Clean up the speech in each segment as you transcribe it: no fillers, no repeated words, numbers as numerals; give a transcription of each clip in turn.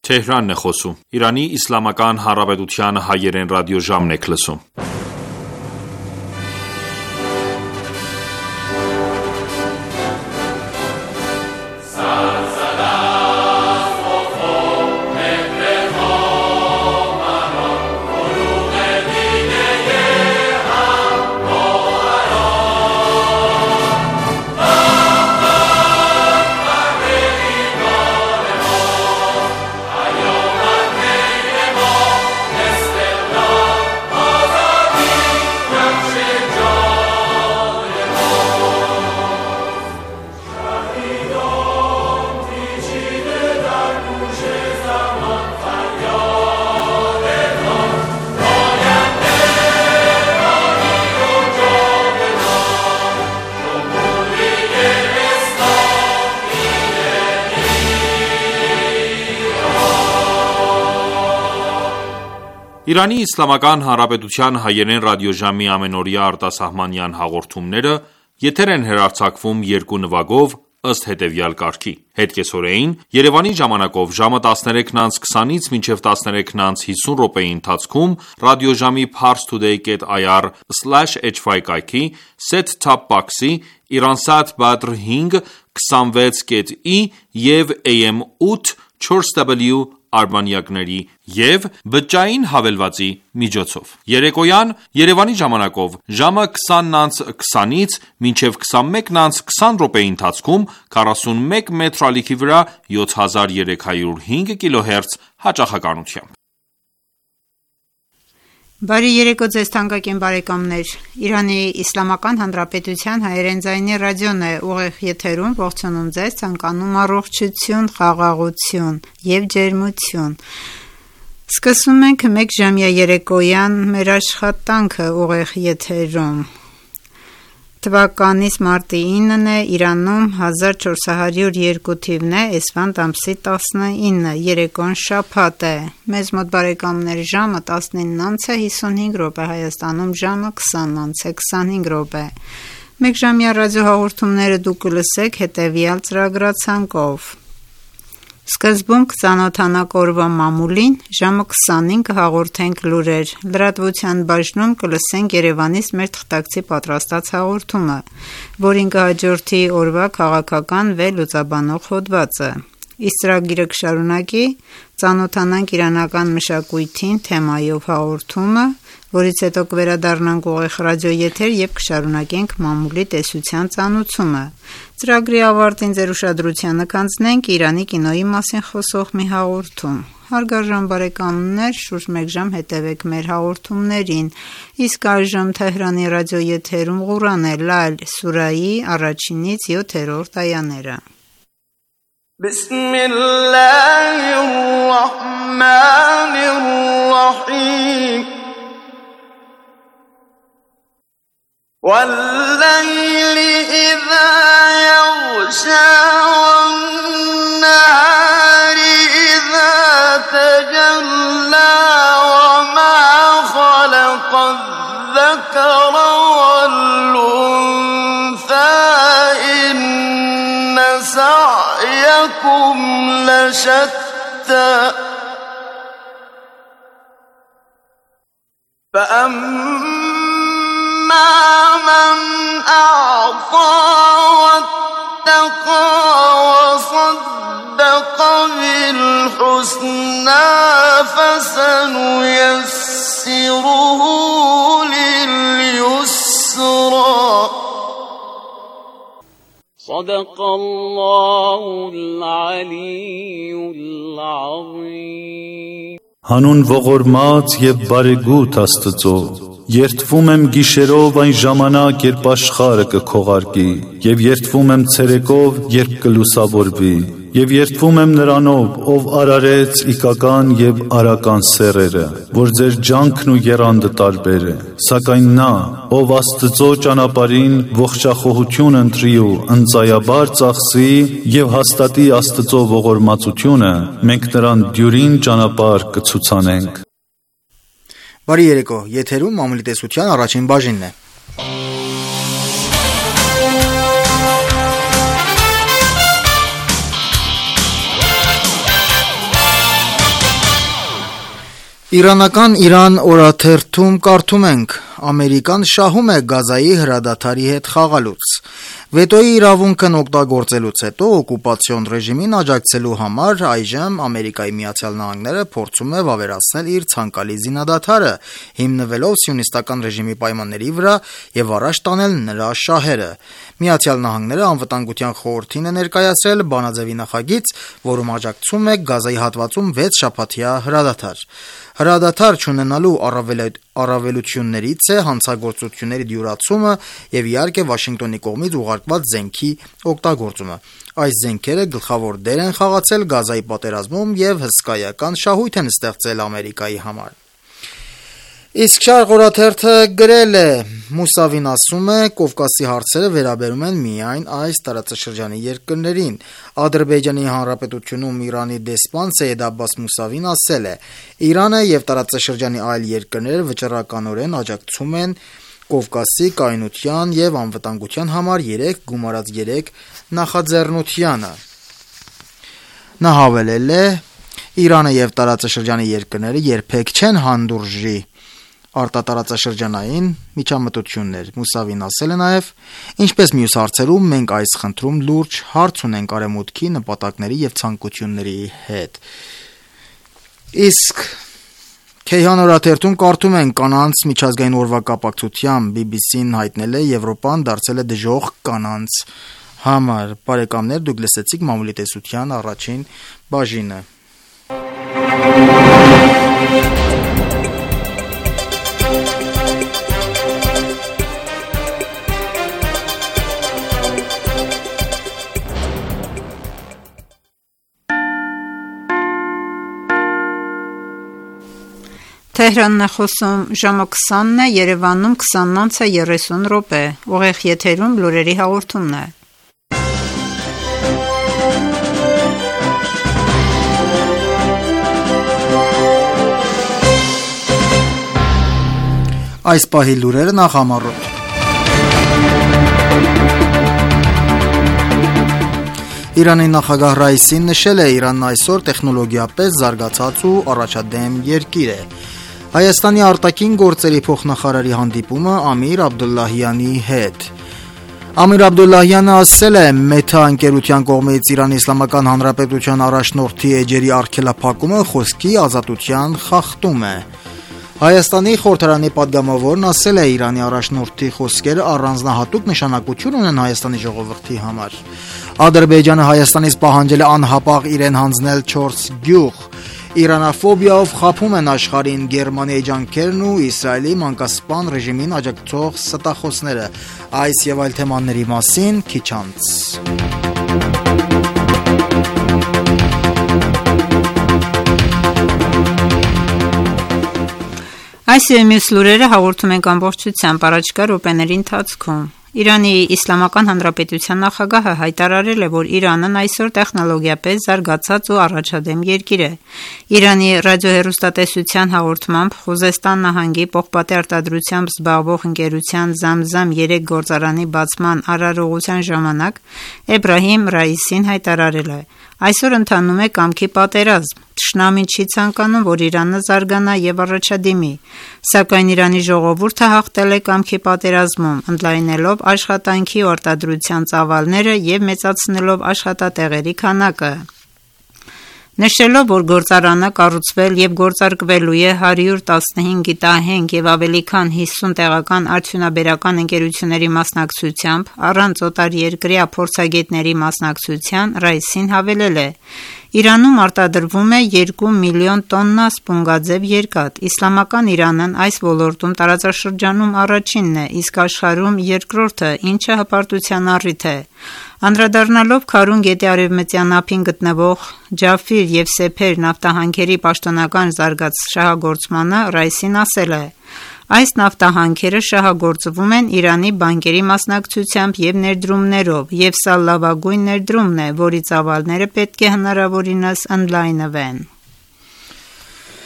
Թեհրանն է խոսում։ Իրանի Իսլամական Հանրապետության հայերեն ռադիոժամն եք լսում։ Իրանի Իսլամական Հանրապետության հայերեն ռադիոժամի ամենօրյա արտասահմանյան հաղորդումները եթեր են հեռարձակվում երկու նվագով ըստ հետևյալ կարգի. Հետկեսօրեին Երևանի ժամանակով ժամը 13:20-ից մինչև 13:50 րոպեի ընթացքում ռադիոժամի parstoday.ir/hy կայքի set-top box-ի Iransat Badr 5 26.i և AM 8 4W արբանյակների և բջջային հավելվածի միջոցով։ Երեկոյան Երևանի ժամանակով ժամը 20:20-ից մինչև 21:20 րոպեի ընթացքում 41 մետր ալիքի վրա 7305 կիլոհերց հաճախականությամբ։ Բարի երեկո ձեզ թանկագին բարեկամներ, Իրանի Իսլամական Հանրապետության հայերեն ձայնի ռադիոն է ուղիղ եթերում, ողջունում ձեզ, ցանկանում առողջություն, խաղաղություն և ջերմություն։ Սկսում ենք մեկ ժամյա երեկոյան մեր աշխատանքը ուղիղ եթերում։ Թվականից մարտի 9-ն է, Իրանում 1402 թիվն է, Էսվանդ ամսի 19, երեկոն շաբաթ է։ Մեզ մոտ բարեկամներ ժամը 19:55 րոպե, Հայաստանում ժամը 20:25 րոպե։ Մեկ ժամյա ռադիոհաղորդումները դուք կլսեք հետևյալ ծրագրացանկով։ Սկզբում կծանոթանանք օրվա մամուլին, ժամը 20-ին կհաղորդենք լուրեր, լրատվության բաժնում կլսենք Երևանից մեր թղթակցի պատրաստած հաղորդումը, որին կհաջորդի օրվա քաղաքական վերլուծաբանող հոդվածը։ Իսկ ծրագիրը կշարունակի ծանոթանանք իրանական մշակույթին թեմայով հաղորդումը, որից հետո կվերադառնանք ուղիղ ռադիոեթեր և կշարունակենք մամուլի տեսության ծանոթությունը։ Ծրագրի ավարտին ձեր ուշադրությանը կանցնենք Իրանի կինոյի մասին խոսող մի հաղորդում։ Հարգարժան բարեկամներ, շուրջ մեկ ժամ հետևեք մեր հաղորդումներին, իսկ այժմ Թեհրանի ռադիոեթերում Ղուրան Լալ սուրայի 1-ից 7-րդ այաները։ بسم الله الرحمن الرحيم والليل إذا يغشى والنهار إذا تجلى وما خلق الذكر والأنثى إن سعيكم لشتى فأما من أعطى واتقى وصدق بالحسنى فسنيسره لليسرى صدق الله العلي العظيم Հանուն ողորմած և բարեգութ Աստծո, երդվում եմ գիշերով այն ժամանակ, երբ աշխարհը կքողարկի, և երդվում եմ ցերեկով, երբ կլուսավորվի, և երդվում եմ Նրանով, ով արարեց իգական և արական սեռերը, որ ձեր ջանքն ու եռանդը տարբեր է, սակայն նա, ով Աստծո ճանապարհին ողջախոհություն ընտրի ու ընծայաբար ծախսի և հաստատի Աստծո ողորմածությունը, մենք նրան դյուրին ճանապարհ կցուցանենք։ Բարի երեկո, եթերում մամուլի տեսության առաջին բաժինն է։ Իրանական Իրան օրաթերթում կարդում ենք. Ամերիկան շահում է Գազայի հրադադարի հետ խաղալուց։ Վետոյի իրավունքն օգտագործելուց հետո օկուպացիոն ռեժիմին աջակցելու համար այժմ Ամերիկայի Միացյալ Նահանգները փորձում է վավերացնել իր ցանկալի զինադադարը, հիմնվելով սիոնիստական ռեժիմի պայմանների վրա եւ առաջ տանել նրա շահերը։ Միացյալ Նահանգները Անվտանգության խորհրդին է ներկայացրել բանաձևի նախագիծ, որում աջակցում է Գազայի հատվածում 6 շաբաթյա հրադադար։ Հրադադար չունենալու առավելություններից է հանցագործությունների դյուրացումը եւ իհարկե Վաշինգտոնի կողմից ուղարկված զենքի օգտագործումը։ Այս զենքերը գլխավոր դեր են խաղացել Գազայի պատերազմում եւ հսկայական շահույթ են ստեղծել Ամերիկայի համար։ Իսկ Շարղ օրաթերթը գրել է. Մուսավին ասում է, Կովկասի հարցերը վերաբերում են միայն այս տարածաշրջանի երկրներին։ Ադրբեջանի Հանրապետությունում Իրանի դեսպան Սեյեդ Աբբաս Մուսավին ասել է. Իրանը եւ տարածաշրջանի այլ երկրները վճռականորեն աջակցում են Կովկասի կայունության եւ անվտանգության համար 3 գումարած 3 նախաձեռնությանը։ Նա հավելել է. Իրանը եւ տարածաշրջանի երկրները երբեք չեն հանդուրժի արտատարածաշրջանային միջամտություններ։ Մուսավին ասել է նաև. ինչպես մյուս հարցերում մենք այս խնդրում լուրջ հարց ունենք արևմուտքի նպատակների եւ ցանկությունների հետ։ Իսկ Քեյհան օրաթերթում կարդում ենք կանանց միջազգային օրվա կապակցությամբ BBC-ն հայտնել է Եվրոպան դարձել է դժոխք կանանց համար։ Բարեկամներ, դուք լսեցիք մամուլի տեսության առաջին բաժինը։ Թեհրանն է խոսում ժամը 20-ն է, Երևանում 20:30 ուղիղ եթերում լուրերի հաղորդումն է։ Այս պահի լուրերը նախամարոտ։ Իրանի նախագահ Ռայիսին նշել է Իրանն այսօր տեխնոլոգիապես զարգացած ու առաջադեմ երկիր է։ Հայաստանի արտաքին գործերի փոխնախարարի հանդիպումը Ամիր Աբդուլլահյանի հետ։ Ամիր Աբդուլլահյանը ասել է. Մեթա ընկերության կողմից Իրանի Իսլամական Հանրապետության առաջնորդի էջերի արգելափակումը խոսքի ազատության խախտում է։ Հայաստանի խորհրդարանի падգամավորն ասել է Իրանի առաջնորդի խոսքերը առանձնահատուկ նշանակություն ունեն Հայաստանի ժողովրդի համար։ Ադրբեջանը Հայաստանից պահանջել է անհապաղ իրեն հանձնել 4 գյուղ։ Իրանաֆոբիայով խաբում են աշխարհին Գերմանիայի ջանքերն ու Իսրայելի մանկասպան ռեժիմին աջակցող ստախոսները։ Այս եւ այլ թեմաների մասին քիչ անց։ Այս եւ մյուս լուրերը հաղորդում ենք ամբողջությամբ առաջիկա րոպեների ընթացքում։ Իրանի Իսլամական Հանրապետության նախագահը հայտարարել է, որ Իրանն այսօր տեխնոլոգիապես զարգացած ու առաջադեմ երկիր է։ Իրանի ռադիոհեռուստատեսության հաղորդմամբ Խուզեստան նահանգի պողպատե արտադրությամբ զբաղվող ընկերության Զամզամ 3 գործարանի բացման արարողության ժամանակ Էբրահիմ Ռայիսին հայտարարել է. Այսօր ընթանում է կամքի պատերազմ։ Թշնամին չի ցանկանում, որ Իրանը զարգանա եւ առաջադիմի, սակայն Իրանի ժողովուրդը հաղթել է կամքի պատերազմում, ընդլայնելով աշխատանքի ու արտադրության ծավալները եւ մեծացնելով աշխատատեղերի քանակը։ Նշելով, որ գործարանը կառուցվել եւ գործարկվելու է 115 գիտահենք եւ ավելի քան 50 տեղական արդյունաբերական ընկերությունների մասնակցությամբ, առանց օտարերկրյա փորձագետների մասնակցության, Ռայիսին հավելել է. Իրանում արտադրվում է 2 միլիոն տոննա սպունգաձև երկաթ։ Իսլամական Իրանն այս ոլորտում տարածաշրջանում առաջինն է, իսկ աշխարհում երկրորդը, ինչը հպարտության առիթ է։ Անդրադառնալով Քարուն գետի արևմտյան ափին գտնվող Ջաֆիր եւ Սեփեր նավթահանքերի պաշտոնական շահագործմանը, Ռայիսին ասել է. Այս նավթահանքերը շահագործվում են Իրանի բանկերի մասնակցությամբ եւ ներդրումներով, եւ սա լավագույն ներդրումն է, որի ծավալները պետք է հնարավորինս ընդլայնվեն։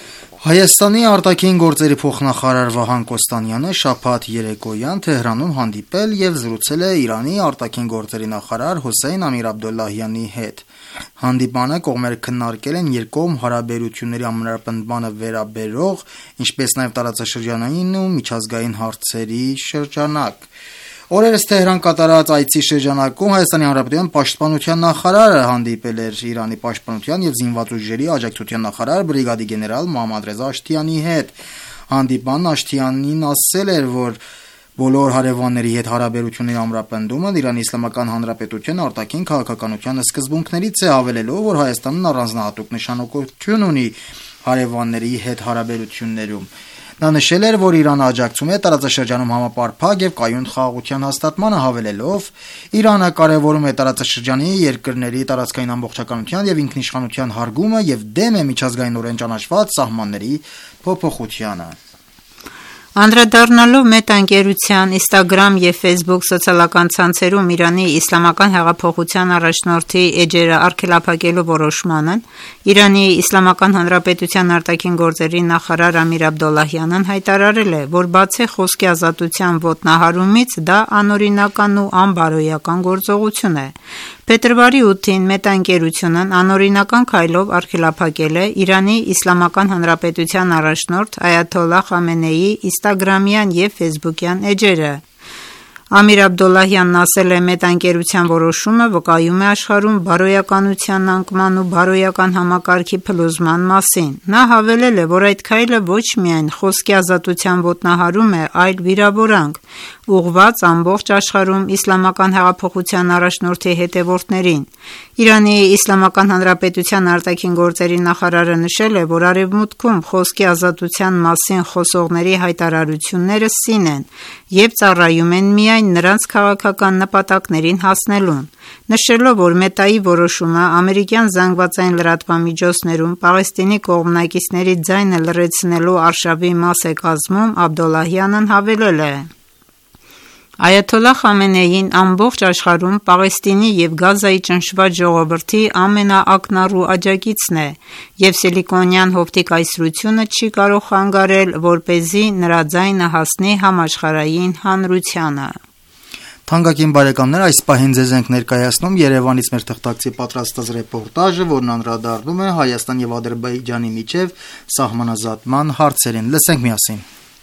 Հայաստանի արտաքին գործերի փոխնախարար Վահան Կոստանյանը շաբաթ երեկոյան Թեհրանում հանդիպել եւ զրուցել է Իրանի արտաքին գործերի նախարար Հոսեյն Ամիր Աբդոլլահյանի հետ։ Հանդիպանը կողմերը քննարկել են երկկողմ հարաբերությունների ամրապնդմանը վերաբերող, ինչպես նաեւ տարածաշրջանային ու միջազգային հարցերի շրջանակ։ Օրերս Թեհրան կատարած այցի շրջանակում Հայաստանի Հանրապետության պաշտպանության նախարարը հանդիպել էր Իրանի պաշտպանության եւ զինված ուժերի աջակցության նախարար բրիգադի գեներալ Մոհամմադ Ռեզա Աշթիանի հետ։ Հանդիպանն Աշթիանին ասել էր, որ բոլոր հարևանների հետ հարաբերությունների ամրապնդումը Իրանի Իսլամական Հանրապետության արտաքին քաղաքականության սկզբունքներից է, հավելելով, որ Հայաստանն առանձնահատուկ նշանակություն ունի հարևանների հետ հարաբերություններում։ Նա նշել էր, որ Իրանը աջակցում է տարածաշրջանում համապարփակ եւ կայուն խաղաղության հաստատմանը, հավելելով. Իրանը կարևորում է տարածաշրջանի երկրների տարածքային ամբողջականության եւ ինքնիշխանության հարգումը եւ դեմ է միջազգայինորեն ճանաչված սահմանների փոփոխությանը։ Անդրադառնալով Մետա-ընկերության Instagram եւ Facebook սոցիալական ցանցերում Իրանի Իսլամական հեղափոխության առաջնորդի էջերը արգելափակելու որոշմանն, Իրանի Իսլամական Հանրապետության արտաքին գործերի նախարար Ամիր Աբդոլլահյանն հայտարարել է, որ բացի խոսքի ազատության ոտնահարումից դա անօրինական ու անբարոյական գործողություն է։ Փետրվարի 8-ին Մետա-ընկերությունն անօրինական քայլով արգելափակել է Իրանի Իսլամական Հանրապետության առաջնորդ Այաթոլլահ Խամենեիի Instagram-յան եւ Facebook-յան էջերը։ Ամիր Աբդոլլահյանն ասել է, Մետա-ընկերության որոշումը վկայում է աշխարհում բարոյականության անկման ու բարոյական համակարգի փլուզման մասին։ Նա հավելել է, որ այդ քայլը ոչ միայն խոսքի ազատության ոտնահարում է, այլ վիրավորանք, ուղղված ամբողջ աշխարհում իսլամական հեղափոխության առաջնորդի հետևորդներին։ Իրանի Իսլամական Հանրապետության արտաքին գործերի նախարարը նշել է, որ Արևմուտքում խոսքի ազատության մասին խոսողների հայտարարությունները սին են եւ ծառայում են միայն նրանց քաղաքական նպատակներին հասնելուն, նշելով, որ Մետայի որոշումը ամերիկյան զանգվածային լրատվամիջոցներում Պաղեստինի կողմնակիցների ձայնը լռեցնելու արշավի մաս է կազմում, Աբդոլլահյանն հավելել է. Այաթոլլահ Խամենեին ամբողջ աշխարհում Պաղեստինի եւ Գազայի ճնշված ժողովրդի ամենաակնառու աջակիցն է եւ Սիլիկոնյան հովտի կայսրությունը չի կարող խանգարել, որպեսզի նրա ձայնը հասնի համաշխարհային հանրությանը։ Թանկագին բարեկամներ, այս պահին ձեզ ենք ներկայացնում Երևանից մեր թղթակցի պատրաստած ռեպորտաժը, որն անդրադառնում է Հայաստան եւ Ադրբեջանի միջև սահմանազատման հարցերին։ Լսենք միասին։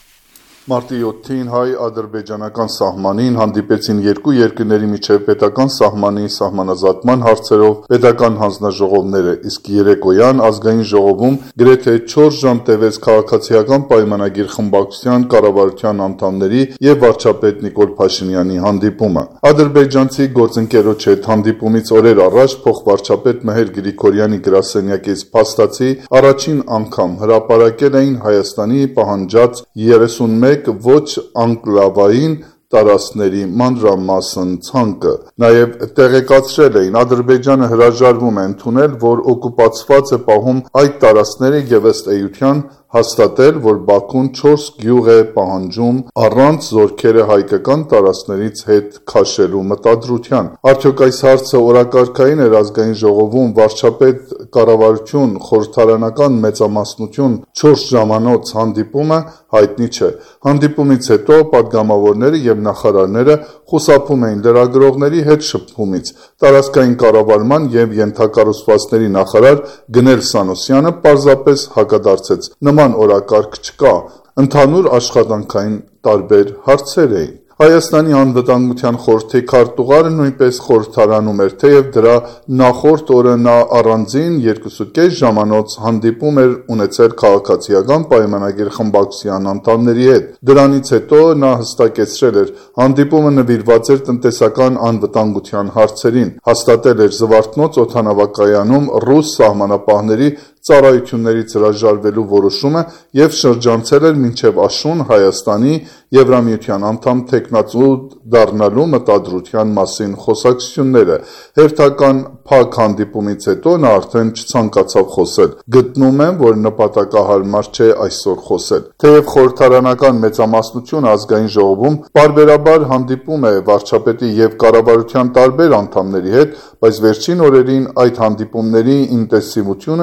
Մարտի 7-ին հայ-ադրբեջանական սահմանին հանդիպեցին երկու երկրների միջև պետական սահմանի սահմանազատման հարցերով պետական հանձնաժողովները, իսկ երեկոյան ազգային ժողովում գրեթե 4 ժամ տևեց քաղաքացիական պայմանագիր խմբակցության կառավարության անդամների եւ վարչապետ Նիկոլ Փաշինյանի հանդիպումը։ Ադրբեջանցի գործընկերոջ հետ հանդիպումից օրեր առաջ փոխվարչապետ Մեհեր Գրիգորյանի գրասենյակից փաստացի առաջին անգամ հրապարակել էին Հայաստանի պահանջած 31 ոչ անկլավային տարածքների մանրամասն ցանկը։ Նաև տեղեկացրել էին, Ադրբեջանը հրաժարվում է ընդունել, որ օկուպացված է պահում այդ տարածքները եւ ըստ էության հաստատել, որ Բաքուն 4 գյուղ է պահանջում առանց զորքերը հայկական տարածքներից հետ քաշելու մտադրության։ Արդյոք այս հարցը օրակարգային էր ազգային ժողովում, վարչապետ, կառավարություն, խորհրդարանական մեծամասնություն 4 ժամանոց հանդիպումը հայտնի չէ։ Հանդիպումից հետո պատգամավորները եւ նախարարները խուսափում էին լրագրողների հետ շփումից։ Տարածքային կառավարման եւ ենթակառուցվածքների նախարար Գնել Սանոսյանը պարզապես հակադարձեց. նման օրակարգ չկա, ընդհանուր աշխատանքային տարբեր հարցեր էին։ Հայաստանի անվտանգության խորհրդի քարտուղարը նույնպես խորհրդարանում էր, թեև դրա նախորդ օրը նա առանձին 2.5 ժամանոց հանդիպում էր ունեցել քաղաքացիական պայմանագիր խմբակցության անդամների հետ։ Դրանից հետո նա հստակեցրել էր, հանդիպումը նվիրված էր տնտեսական անվտանգության հարցերին, հաստատել էր Զվարթնոց օդանավակայանում ռուս սահմանապահների ծառայություններից հրաժարվելու որոշումը եւ շրջանցել էր մինչեւ աշուն Հայաստանի Եվրամիության անդամ թեկնածու դառնալու մտադրության մասին խոսակցությունները։ Հերթական փակ հանդիպումից հետո նա արդեն չցանկացավ խոսել։ Գտնում եմ, որ նպատակահարմար չէ այսօր խոսել։ Թեև խորհրդարանական մեծամասնությունը ազգային ժողովում պարբերաբար հանդիպում է վարչապետի եւ կառավարության տարբեր անդամների հետ, բայց վերջին օրերին այդ հանդիպումների ինտենսիվությունը նկատելի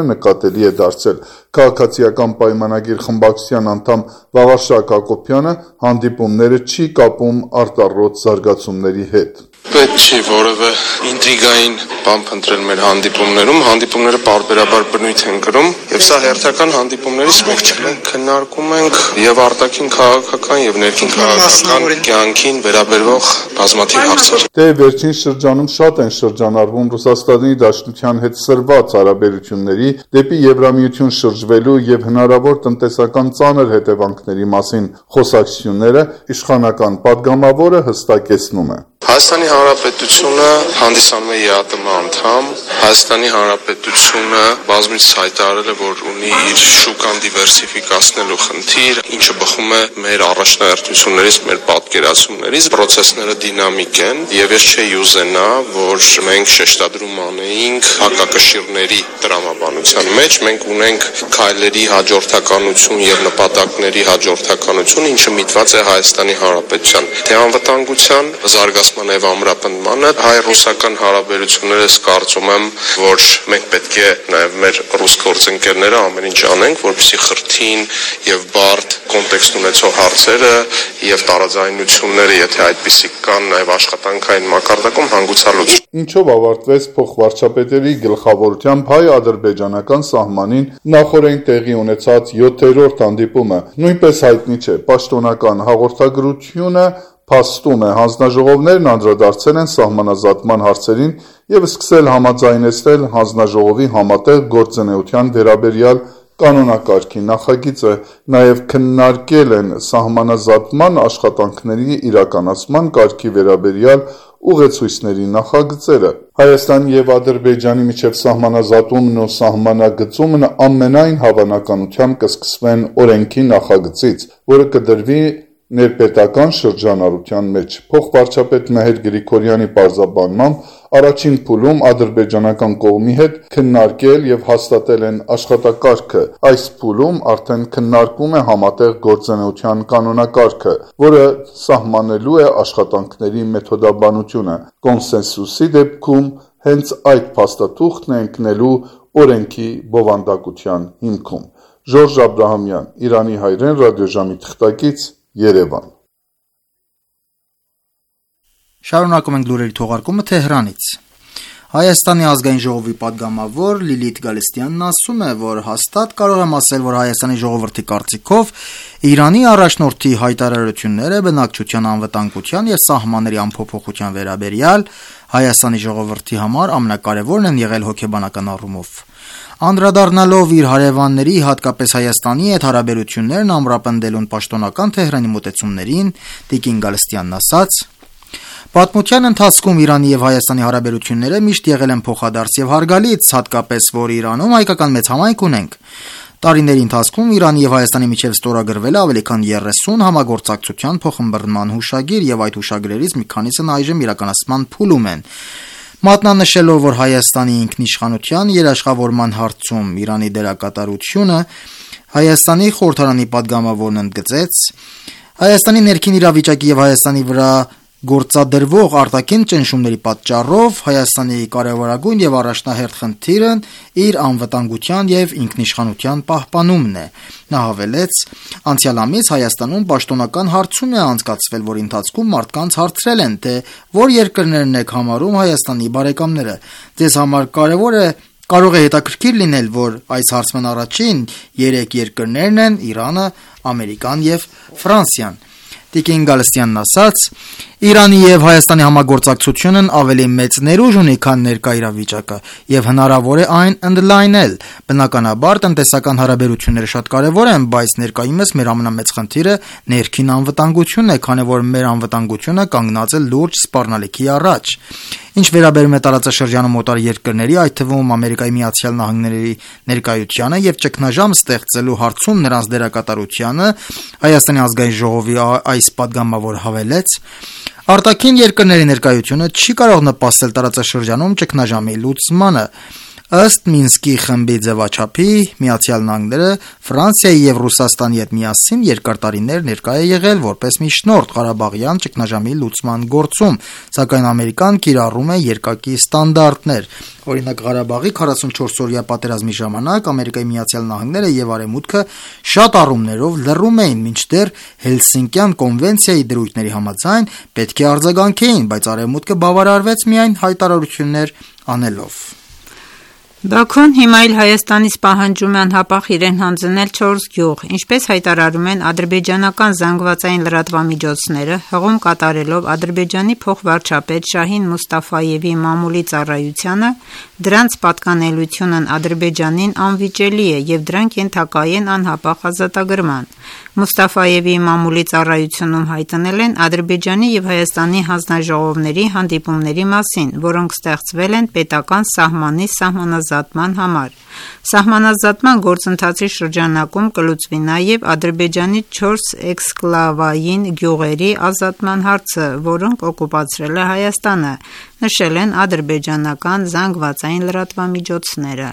նպաստելի է դարձել։ Քաղաքացիական պայմանագիր խմբակցության անդամ Վաղարշակ Հակոբյանը հանդիպումները չի կապում արտառոց զարգացումների հետ։ Պետք չի որևէ ինտրիգային բան փնտրել մեր հանդիպումներում, հանդիպումները պարբերաբար բնույթ են կրում, եւ սա հերթական հանդիպումներից մեկը չէ։ Քննարկում ենք եւ արտաքին քաղաքական եւ ներքին քաղաքական կյանքին վերաբերող բազմաթիվ հարցեր։ Դե վերջին շրջանում շատ են շրջանառվում Ռուսաստանի Դաշնության հետ սրված հարաբերությունների դեպի Եվրամիություն շրջվելու եւ հնարավոր տնտեսական ծանր հետևանքների մասին խոսակցությունները իշխանական падգամավորը հստակեցնում է։ Հայաստանի Հանրապետությունը հանդիսանում է ԵԱՏՄ անդամ, Հայաստանի Հանրապետությունը բազմիցս հայտարարել է, որ ունի իր շուկան դիվերսիֆիկացնելու խնդիր, ինչը բխում է մեր առաջնահերթություններից, մեր պատկերացումներից, պրոցեսները դինամիկ են, եւ ես չէի ուզենա, որ մենք շեշտադրում անեինք հակակշիռների տրամաբանության մեջ, մենք ունենք քայլերի հաջորդականություն եւ նպատակների հաջորդականություն, ինչը միտված է Հայաստանի Հանրապետության թե անվտանգության, զարգացման եւ ամրապնդմանը, հայ-ռուսական հարաբերություններս կարծում եմ, որ մենք պետք է նաեւ մեր ռուս գործընկերները ամեն ինչ անենք, որպեսզի խրթին եւ բարդ կոնտեքստ ունեցող հարցերը եւ տարաձայնությունները, եթե այդպիսի կան նաեւ աշխատանքային մակարդակում հանգուցալուց։ Ինչով ավարտվեց փոխվարչապետերի գլխավորությամբ հայ-ադրբեջանական սահմանին նախորդին տեղի ունեցած 7-րդ հանդիպումը։ Նույնպես հայտնի չէ, պաշտոնական հաղորդագրությունը փաստում է, հանձնաժողովներն անդրադարձել են սահմանազատման հարցերին եւ սկսել համաձայնեցնել հանձնաժողովի համատեղ գործունեության վերաբերյալ կանոնակարգի նախագիծը, նաեւ քննարկել են սահմանազատման աշխատանքների իրականացման կարգի վերաբերյալ ուղեցույցների նախագծերը։ Հայաստանի եւ Ադրբեջանի միջև սահմանազատումն ու սահմանագծումն ամենայն հավանականությամբ կսկսվեն օրենքի նախագծից, որը կդրվի ներպետական շրջանառության մեջ։ Փոխվարչապետ Մեհեր Գրիգորյանի պարզաբանմամբ առաջին փուլում ադրբեջանական կողմի հետ քննարկել եւ հաստատել են աշխատակարգը։ Այս փուլում արդեն քննարկվում է համատեղ գործունեության կանոնակարգը, որը սահմանելու է աշխատանքների մեթոդաբանությունը։ Կոնսենսուսի դեպքում հենց այդ փաստաթուղթն է ընկնելու օրենքի բովանդակության հիմքում։ Ժորժ Աբրահամյան, Իրանի հայրեն ռադիոժամի թղթակից, Երևան։ Շարունակում ենք լուրերի թողարկումը Թեհրանից։ Հայաստանի ազգային ժողովի падգամավոր Լիլիթ Գալստյանն ասում է, որ հաստատ կարող եմ ասել, որ Հայաստանի ժողովրդի կարծիքով Իրանի առաջնորդի հայտարարությունները բնակչության անվտանգության եւ սահմանների անփոփոխության վերաբերյալ Հայաստանի ժողովրդի համար ամենակարևորն են եղել հոգեբանական առումով։ Անդրադառնալով իր հարևանների, հատկապես Հայաստանի հետ հարաբերություններն ամրապնդելուն պաշտոնական Թեհրանի մոտեցումներին, Տիկին Գալստյանն ասաց. Պատմության ընթացքում Իրանի եւ Հայաստանի հարաբերությունները միշտ եղել են փոխադարձ եւ հարգալից, հատկապես որ Իրանում հայկական մեծ համայնք ունենք։ Տարիների ընթացքում Իրանի եւ Հայաստանի միջև ստորագրվել է ավելի քան 30 համագործակցության փոխըմբռնման հուշագիր եւ այդ հուշագրերից մի քանիսն այժմ իրականացման փուլում են։ Մատնանշելով, որ Հայաստանի ինքնիշխանության երաշխավորման հարցում Իրանի դերակատարությունը Հայաստանի խորհրդարանի падգամավորն ընդգծեց, Հայաստանի ներքին իրավիճակի եւ Հայաստանի վրա գործադրվող արտաքին ճնշումների պատճառով Հայաստանի կարևորագույն եւ առաջնահերթ խնդիրն իր անվտանգության եւ ինքնիշխանության պահպանումն է։ Նա հավելեց. անցյալ ամիս Հայաստանում պաշտոնական հարցում է անցկացվել, որի ընթացքում մարդկանց հարցրել են, թե որ երկրներն եք համարում Հայաստանի բարեկամները։ Ձեզ համար կարող է հետաքրքիր լինել, որ այս հարցման առաջին 3 երկրներն են Իրանը, Ամերիկան եւ Ֆրանսիան։ Տիկին Գալստյանն ասաց. Իրանի եւ Հայաստանի համագործակցությունն ավելի մեծ ներուժ ունի, քան ներկա իրավիճակը, եւ հնարավոր է այն ընդլայնել։ Բնականաբար տնտեսական հարաբերությունները շատ կարեւոր են, բայց ներկայումս մեր ամենամեծ խնդիրը ներքին անվտանգությունն է, քանի որ մեր անվտանգությունը կանգնած է լուրջ սպառնալիքի առաջ։ Ինչ վերաբերում է տարածաշրջանում օտար երկրների, այդ թվում Ամերիկայի Միացյալ Նահանգների ներկայությանը եւ ճգնաժամ ստեղծելու հարցում նրանց դերակատարությանը, Հայաստանի ազգային ժողովի այս падգամավոր հավելեց. արտաքին երկրների ներկայությունը չի կարող նպաստել տարածաշրջանում ճգնաժամի լուծմանը։ Ըստ Մինսկի խմբի ձևաչափի, Միացյալ Նահանգները Ֆրանսիայի եւ Ռուսաստանի հետ միասին երկար տարիներ ներկա է եղել որպես միջնորդ Ղարաբաղյան ճգնաժամի լուծման գործում, սակայն Ամերիկան կիրառում է երկակի ստանդարտներ։ Օրինակ Ղարաբաղի 44-օրյա պատերազմի ժամանակ Ամերիկայի Միացյալ Նահանգները եւ Արևմուտքը շատ առումներով լռում էին, մինչդեռ Հելսինկյան կոնվենցիայի դրույթների համաձայն պետք է արձագանքեին, բայց Արևմուտքը բավարարվեց միայն հայտարարություններ անելով։ Բաքուն հիմա էլ Հայաստանից պահանջում է անհապաղ իրեն հանձնել 4 գյուղ, ինչպես հայտարարում են ադրբեջանական զանգվածային լրատվամիջոցները, հղում կատարելով Ադրբեջանի փոխվարչապետ Շահին Մուստաֆայևի մամուլի ծառայությանը, դրանց պատկանելությունն Ադրբեջանին անվիճելի է եւ դրանք ենթակայ են անհապաղ ազատագրման։ Մուստաֆայևի մամուլի ծառայությունում հայտնել են Ադրբեջանի եւ Հայաստանի հանձնաժողովների հանդիպումների մասին, որոնք ստեղծվել են պետական սահմանի սահմանազատման համար։ Սահմանազատման գործընթացի շրջանակում կլուծվի նաև Ադրբեջանի 4 էքսկլավային գյուղերի ազատման հարցը, որոնք օկուպացրել է Հայաստանը, նշել են ադրբեջանական զանգվածային լրատվամիջոցները։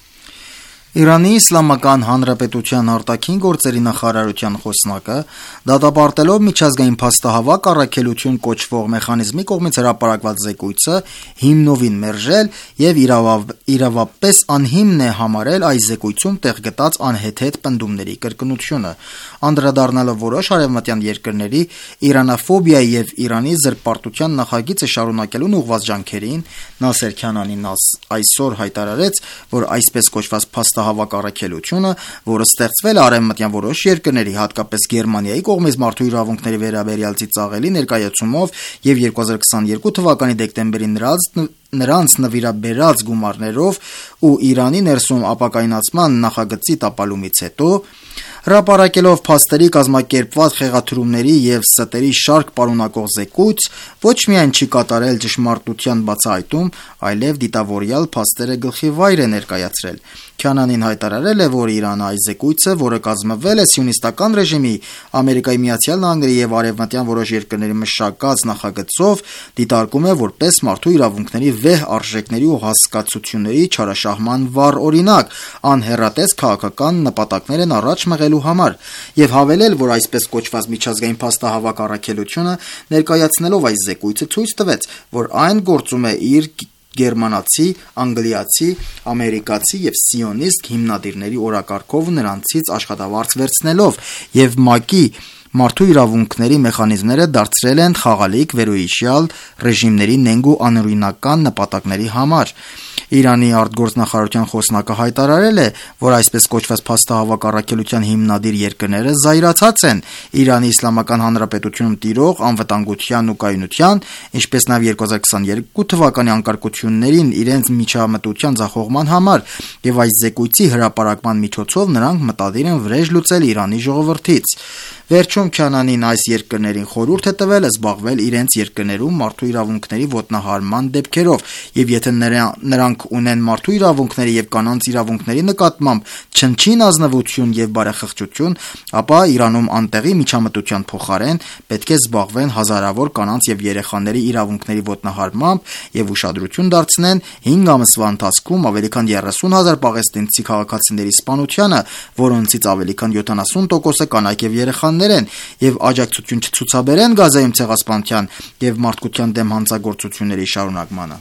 Իրանի Իսլամական Հանրապետության արտաքին գործերի նախարարության խոսնակը դատապարտելով միջազգային փաստահավաք առաքելություն կոչվող մեխանիզմի կողմից հրապարակված զեկույցը հիմնովին մերժել եւ իրավապես անհիմն է համարել այս զեկույցում տեղ գտած անհեթեթ պնդումների կրկնությունը, անդրադառնալով որոշ արևմտյան երկրների իրանաֆոբիայի եւ Իրանի զրպարտության նախագիծը շարունակելուն ուղղված ջանքերին, Նասեր Քանանին այսօր հայտարարեց, որ այսպես կոչված փաստահավաք առաքելությունը, որը ստեղծվել է արևմտյան որոշ երկրների, հատկապես Գերմանիայի կողմից մարդու իրավունքների վերաբերյալ ծիծաղելի ներկայացումով եւ 2022 թվականի դեկտեմբերին նրանց նվիրաբերած գումարներով ու Իրանի ներսում ապակայնացման նախագծի տապալումից հետո հրապարակելով փաստերի կազմակերպված խեղաթյուրումների եւ ստերի շարք պարունակող զեկույց, ոչ միայն չի կատարել ճշմարտության բացահայտում, այլև դիտավորյալ փաստերը գլխի վայր է ներկայացրել։ Քյանանին հայտարարել է, որ Իրանը այս զեկույցը, որը կազմվել է սիոնիստական ռեժիմի, Ամերիկայի Միացյալ Նահանգների եւ արևմտյան որոշ երկրների մշակած նախագծով, դիտարկում է որպես մարդու իրավունքների վեհ արժեքների ու հասկացությունների չարաշահման վառ օրինակ, անհեռատես քաղաքական նպատակներ են առաջ մղելու համար, եւ հավելել, որ այսպես կոչված միջազգային փաստահավաք առաքելությունը ներկայացնելով այս զեկույցը ցույց տվեց, որ այն գործում է իր գերմանացի, անգլիացի, ամերիկացի եւ սիոնիստ հիմնադիրների օրակարգով նրանցից աշխատավարձ վերցնելով եւ ՄԱԿ-ի մարդու իրավունքների մեխանիզմները դարձրել են խաղալիք վերոհիշյալ ռեժիմների նենգ ու անօրինական նպատակների համար։ Իրանի արտգործնախարարության խոսնակը հայտարարել է, որ այսպես կոչված փաստահավաք առաքելության հիմնադիր երկրները զայրացած են Իրանի Իսլամական Հանրապետությունում տիրող անվտանգության ու կայունության, ինչպես նաև 2022 թվականի անկարգություններին իրենց միջամտության ձախողման համար, եւ այս զեկույցի հրապարակման միջոցով նրանք մտադիր են վրեժ լուծել Իրանի ժողովրդից։ Վերջում Քյանանին այս երկրներին խորհուրդ է տվել զբաղվել իրենց երկրներում մարդու իրավունքների ոտնահարման դեպքերով, եւ եթե նրանք ունեն մարդու իրավունքների եւ կանանց իրավունքների նկատմամբ չնչին ազնվություն եւ բարեխղճություն, ապա Իրանում անտեղի միջամտության փոխարեն պետք է զբաղվեն հազարավոր կանանց եւ երեխաների իրավունքների ոտնահարմամբ եւ ուշադրություն դարձնեն 5 ամսվա ընթացքում ավելի քան 30,000 պաղեստինցի քաղաքացիների սպանությանը, որոնցից ավելի քան 70%-ը կանայք եւ երեխաներ են, եւ աջակցություն չցուցաբերեն Գազայում ցեղասպանության եւ մարդկության դեմ հանցագործությունների շարունակմանը։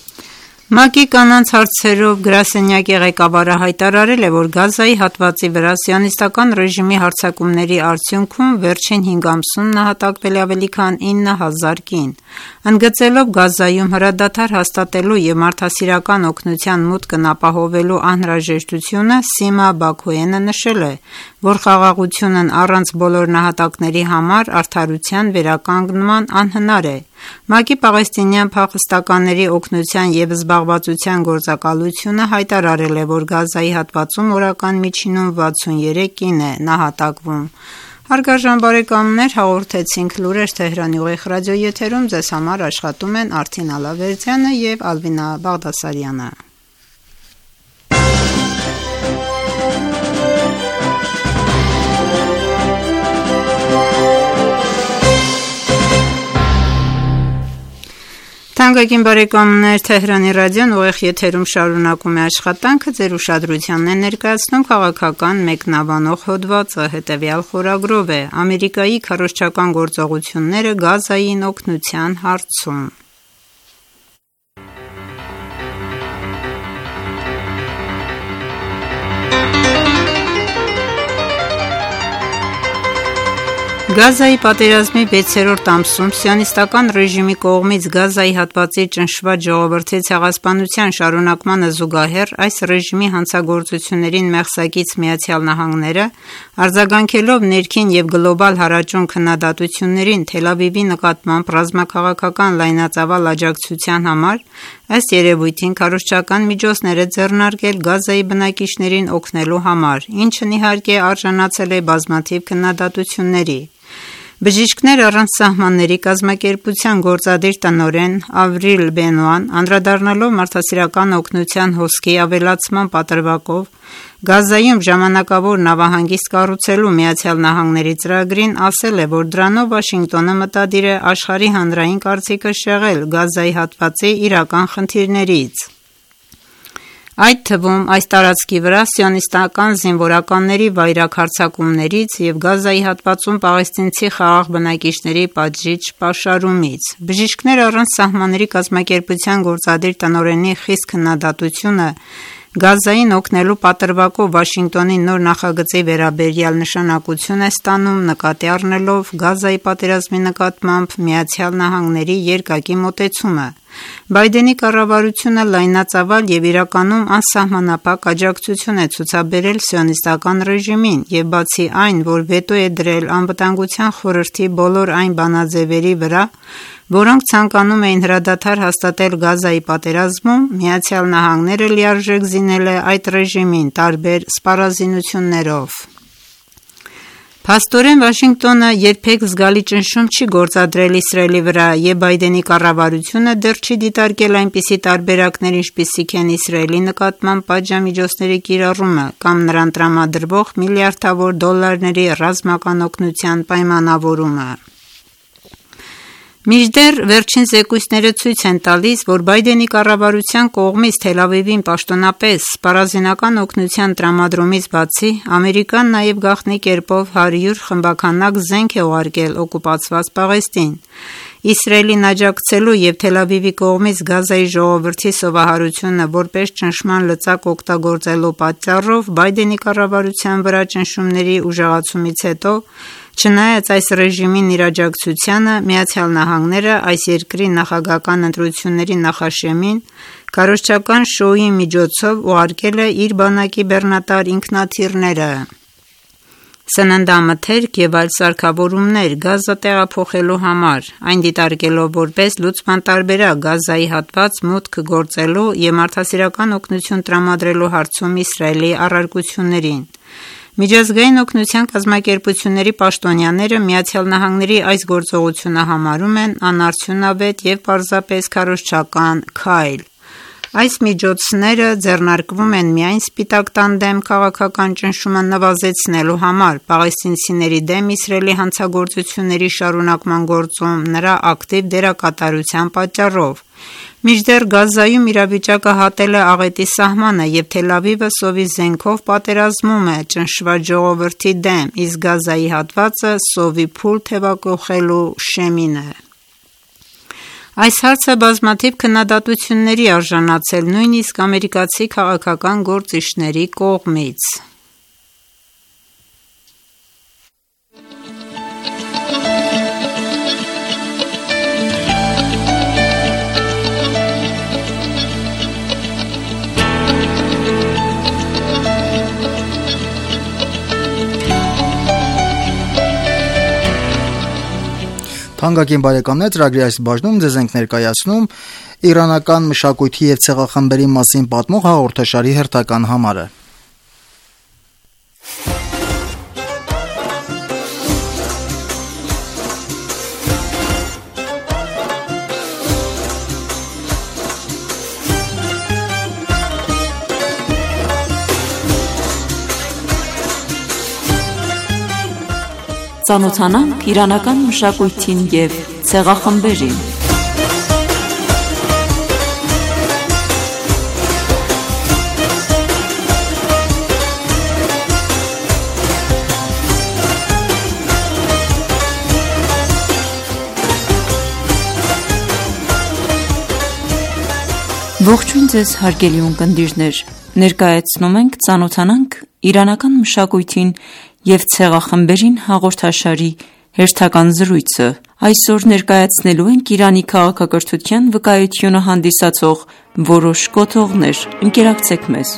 ՄԱԿ-ի կանանց հարցերով գրասենյակի ղեկավարը հայտարարել է, որ Գազայի հատվածի վրա սիոնիստական ռեժիմի հարձակումների արդյունքում վերջին 5 ամսում նահատակվել է ավելի քան 9,000 կին։ Ընդգծելով Գազայում հրադադար հաստատելու եւ մարդասիրական օգնության մուտքն ապահովելու անհրաժեշտությունը, Սիմա Բաքոյենը նշել է, որ խաղաղությունն առանց բոլոր նահատակների համար արդարության վերականգնման անհնար է։ ՄԱԿ-ի պաղեստինյան փախստականների օգնության եւ զբաղվածության գործակալությունը հայտարարել է, որ Գազայի հատվածում օրական միջինում 63 կին է նահատակվում։ Հարգարժան բարեկամներ, հաղորդեցինք լուրեր Թեհրանի ուղիղ ռադիոեթերում, ձեզ համար աշխատում են Արթին Ալավերդյանը եւ Ալվինա Բաղդասարյանը։ Թանկագին բարեկամներ, Թեհրանի ռադիոն ուղիղ եթերում շարունակում է աշխատանքը, ձեր ուշադրությանն է ներկայացնում քաղաքական մեկնաբանող հոդվածը, հետևյալ խորագրով է. Ամերիկայի քարոզչական գործողությունները Գազային օգնության հարցում։ Գազայի պատերազմի 6-րդ ամսում սիոնիստական ռեժիմի կողմից Գազայի հատվածի ճնշված ժողովրդի ցեղասպանության շարունակմանը զուգահեռ այս ռեժիմի հանցագործություններին մեղսակից ԱՄՆ-ը, արձագանքելով ներքին եւ գլոբալ հարաճուն քննադատություններին Թել Ավիվի նկատմամբ ռազմաքաղաքական լայնածավալ աջակցության համար, ըստ երևույթին քարոզչական միջոցներ է ձեռնարկել Գազայի բնակիչներին օգնելու համար, ինչն իհարկե արժանացել է բազմաթիվ քննադատությունների։ Բժիշկներ առանց սահմանների կազմակերպության գործադիր տնօրեն Ավրիլ Բենուան, անդրադառնալով մարդասիրական օգնության հոսքի ավելացման պատրվակով Գազայում ժամանակավոր նավահանգիստ կառուցելու ԱՄՆ-ի ծրագրին, ասել է, որ դրանով Վաշինգտոնը մտադիր է աշխարհի հանրային կարծիքը շեղել Գազայի հատվածի իրական խնդիրներից։ Այդ թվում այս տարածքի վրա սիոնիստական զինվորականների վայրագ հարձակումներից եւ Գազայի հատվածում պաղեստինցի խաղաղ բնակիչների պատժիչ պաշարումից։ Բժիշկներ առանց սահմանների կազմակերպության գործադիր տնօրենի խիստ քննադատությունը Գազային օգնելու պատրվակով Վաշինգտոնի նոր նախագծի վերաբերյալ նշանակություն է ստանում, նկատի առնելով Գազայի պատերազմի նկատմամբ ԱՄՆ-ի երկակի մոտեցումը։ Բայդենի կառավարությունը լայնածավալ եւ իրականում անսահմանափակ աջակցություն է ցուցաբերել սիոնիստական ռեժիմին եւ բացի այն, որ վետո է դրել անվտանգության խորհրդի բոլոր այն բանաձևերի վրա, որոնք ցանկանում էին հրադադար հաստատել Գազայի պատերազմում, ԱՄՆ-ը լիարժեք զինել է այդ ռեժիմին տարբեր սպառազինություններով։ Փաստորեն Վաշինգտոնը երբեք զգալի ճնշում չի գործադրել Իսրայելի վրա եւ Բայդենի կառավարությունը դեռ չի դիտարկել այնպիսի տարբերակներ, ինչպիսիք են Իսրայելի նկատմամբ պատժամիջոցների կիրառումը կամ նրան տրամադրվող միլիարդավոր դոլարների ռազմական օգնության պայմանավորումը։ Մինչդեռ վերջին զեկույցները ցույց են տալիս, որ Բայդենի կառավարության կողմից Թել Ավիվին պաշտոնապես սպառազինական օգնության տրամադրումից բացի, Ամերիկան նաև գաղտնի կերպով 100 խմբականակ զենք է ուղարկել օկուպացված Պաղեստին։ Իսրայելին աջակցելու եւ Թել Ավիվի կողմից Գազայի ժողովրդի սովահարությունը որպես ճնշման լծակ օգտագործելու պատճառով Բայդենի կառավարության վրա ճնշումների ուժեղացումից հետո, չնայած այս ռեժիմին իր աջակցությանը, ԱՄՆ-ը այս երկրի նախագահական ընտրությունների նախաշեմին քարոզչական շոուի միջոցով ուղարկել է իր բանակի բեռնատար ինքնաթիռները, սննդամթերք եւ այլ սարքավորումներ Գազա տեղափոխելու համար, այն դիտարկելով որպես լուծման տարբերակ Գազայի հատված մուտք գործելու եւ մարդասիրական օգնություն տրամադրելու հարցում Իսրայելի առարկություններին։ Միջազգային օգնության կազմակերպությունների պաշտոնյաները ԱՄՆ-ի այս գործողությունը համարում են անարդյունավետ եւ պարզապես քարոզչական քայլ։ Այս միջոցները ձեռնարկվում են միայն սպիտակ տան դեմ քաղաքական ճնշումը նվազեցնելու համար, պաղեստինցիների դեմ Իսրայելի հանցագործությունների շարունակման գործում նրա ակտիվ դերակատարության պատճառով։ Մինչդեռ Գազայում իրավիճակը հատել է աղետի սահմանը եւ Թել Ավիվը սովի զենքով պատերազմում է ճնշված ժողովրդի դեմ, իսկ Գազայի հատվածը սովի փուլ թևակողելու շեմին է։ Այս հարցը բազմաթիվ քննադատությունների արժանացել նույնիսկ ամերիկացի քաղաքական գործիչների կողմից։ Թանկագին բարեկամներ, ծրագրի այս բաժնում ձեզ ենք ներկայացնում իրանական մշակույթի եւ ցեղախմբերի մասին պատմող հաղորդաշարի հերթական համարը։ Ծանոթանանք իրանական մշակույթին եւ ցեղախմբերին։ Ողջույն ձեզ հարգելի ունկնդիրներ, ներկայացնում ենք ծանոթանանք իրանական մշակույթին և ցեղախմբերին հաղորդաշարի հերթական զրույցը։ Այսօր ներկայացնելու ենք Իրանի քաղաքակրթության վկայությունը հանդիսացող որոշ կոթողներ։ Ընկերակցեք մեզ։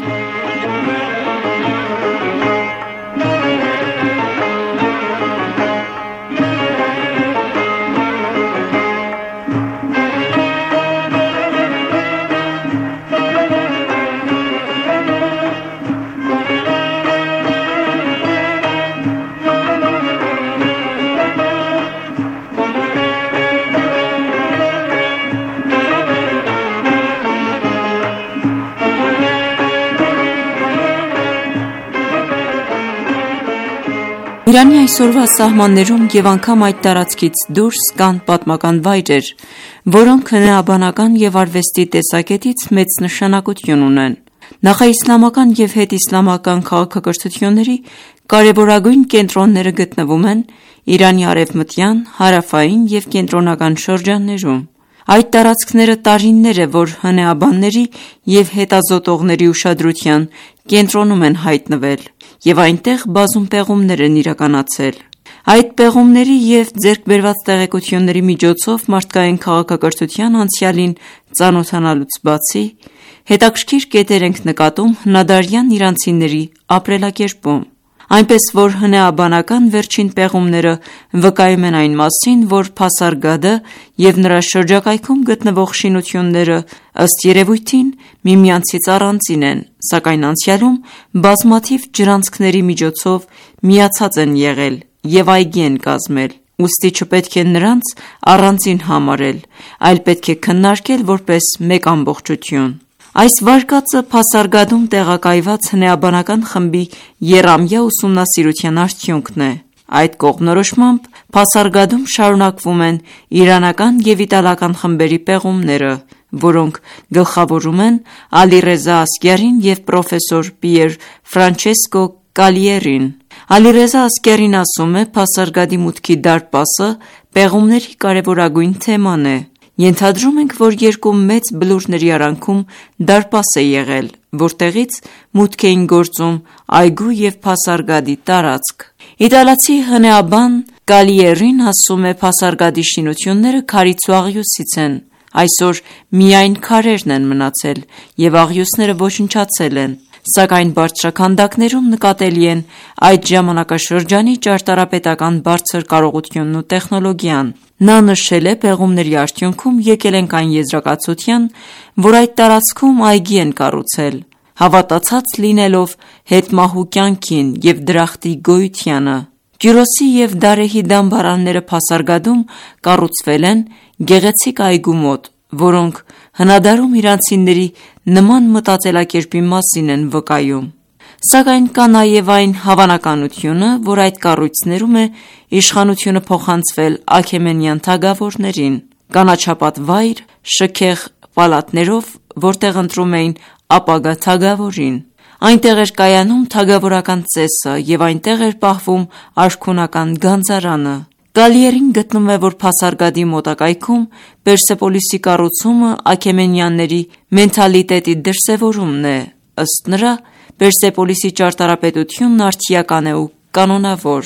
Իրանի այսօրվա սահմաններում և անգամ այդ տարածքից դուրս կան պատմական վայրեր, որոնք հնեաբանական և արվեստի տեսակետից մեծ նշանակություն ունեն։ Նախաիսլամական և հետիսլամական քաղաքակրթությունների կարևորագույն կենտրոնները գտնվում են Իրանի արևմտյան, հարավային և կենտրոնական շրջաններում։ Այդ տարածքները տարիներ է, որ հնեաբանների և հետազոտողների ուշադրության կենտրոնում են հայտնվել և այնտեղ բազում պեղումներ են իրականացել։ Այդ պեղումների և ձեռք բերված տեղեկությունների միջոցով մարդկային քաղաքակրթության անցյալին ծանոթանալուց բացի, հետաքրքիր կետեր ենք նկատում հնադարյան իրանցիների ապրելակերպում։ Այնպես որ հնեաբանական վերջին պեղումները վկայում են այն մասին, որ Փասարգադը և նրա շրջակայքում գտնվող շինությունները ըստ երևույթին միմյանցից առանձին են, սակայն անցյալում բազմաթիվ ջրանցքների միջոցով միացած են եղել և այգի են կազմել, ուստի չպետք է նրանց առանձին համարել, այլ պետք է քննարկել որպես մեկ ամբողջություն։ Այս վարկածը Փասարգադում տեղակայված հնեաբանական խմբի եռամյա ուսումնասիրության արդյունքն է։ Այդ կողմնորոշմամբ Փասարգադում շարունակվում են իրանական և իտալական խմբերի պեղումները, որոնք գլխավորում են Ալիռեզա Ասգարին և պրոֆեսոր Պիեր Ֆրանչեսկո Կալիերին։ Ալիռեզա Ասգարին ասում է. Փասարգադի մուտքի դարպասը պեղումների կարևորագույն թեման է։ Ենթադրում ենք, որ երկու մեծ բլուրների արանքում դարպաս է եղել, որտեղից մուտք էին գործում այգու և Փասարգադի տարածք։ Իտալացի հնեաբան Կալիերին ասում է. Փասարգադի շինությունները քարից ու աղյուսից են։ Այսօր միայն քարերն են մնացել և աղյուսները ոչնչացել են, սակայն բարձրաքանդակներում նկատելի են այդ ժամանակաշրջանի ճարտարապետական բարձր կարողությունն ու տեխնոլոգիան։ Նա նշել է. պեղումների արդյունքում եկել ենք այն եզրակացության, որ այդ տարածքում այգի են կառուցել, հավատացած լինելով հետմահու կյանքին և դրախտի գոյությանը։ Կյուրոսի և Դարեհի դամբարանները Փասարգադում կառուցվել են գեղեցիկ այգու մոտ, որոնք հնադարում իրանցիների նման մտածելակերպի մասին են վկայում։ Սակայն կա նաև այն հավանականությունը, որ այդ կառույցներում է իշխանությունը փոխանցվել Աքեմենյան թագավորներին։ Կանաչապատ վայր, շքեղ պալատներով, որտեղ ընտրում էին ապագա թագավորին։ Այնտեղ էր կայանում թագավորական ծեսը և այնտեղ էր պահվում արքունական գանձարանը։ Կալիերին գտնում է, որ Փասարգադի մոտակայքում Պերսեպոլիսի կառուցումը աքեմենյանների մենթալիտետի դրսևորումն է։ Ըստ նրա, Պերսեպոլիսի ճարտարապետությունն արդիական է ու կանոնավոր։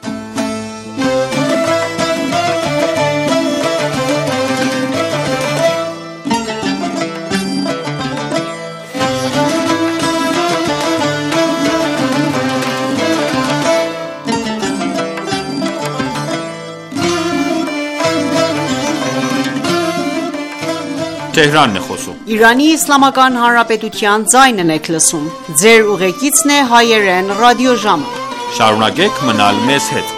Իրանի Իսլամական Հանրապետության ձայնն եք լսում։ Ձեր ուղեկիցն է հայերեն ռադիոժամը։ Շարունակեք մնալ մեզ հետ։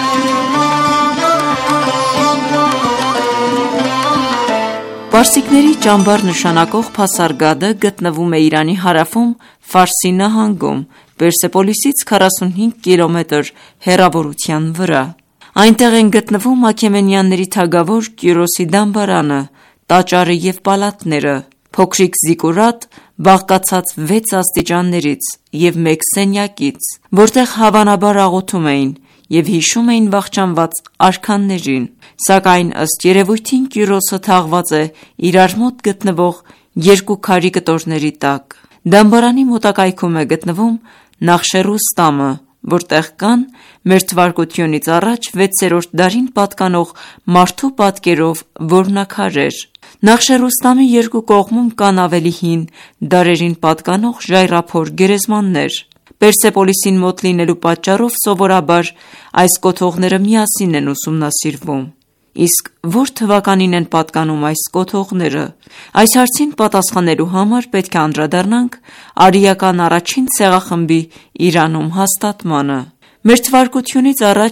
Պարսիկների ճամբար նշանակող Փասարգադը գտնվում է Իրանի հարավում Ֆարսի նահանգում, Պերսեպոլիսից 45 կիլոմետր հեռավորության վրա։ Այնտեղ են գտնվում աքեմենյանների թագավոր Կյուրոսի դամբարանը, տաճարը և պալատները, փոքրիկ զիկուրատ բաղկացած 6 աստիճաններից և 1 սենյակից, որտեղ հավանաբար աղոթում էին և հիշում էին վախճանված արքաներին, սակայն ըստ երևույթին Կյուրոսը թաղված է իրար մոտ գտնվող երկու քարի կտորների տակ։ Դամբարանի մոտակայքում է գտնվում Նախշերուստամը, որտեղ կան մ.թ.ա. 6-րդ դարին պատկանող մարդու պատկերով որմնաքարեր։ Նախշերուստամի երկու կողմում կան ավելի հին դարերին պատկանող ժայռափոր գերեզմաններ։ Պերսեպոլիսին մոտ լինելու պատճառով սովորաբար այս կոթողները միասին են ուսումնասիրվում։ Իսկ որ թվականին են պատկանում այս կոթողները։ Այս հարցին պատասխանելու համար պետք է անդրադառնանք արիական առաջին ցեղախմբի Իրանում հաստատմանը։ Մ.թ.ա.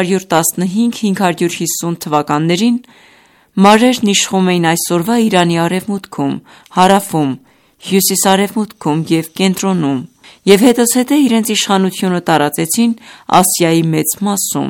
715-550 թվականներին մարերն իշխում էին այսօրվա Իրանի արևմուտքում, հարավում, հյուսիս-արևմուտքում և կենտրոնում և հետզհետե իրենց իշխանությունը տարածեցին Ասիայի մեծ մասում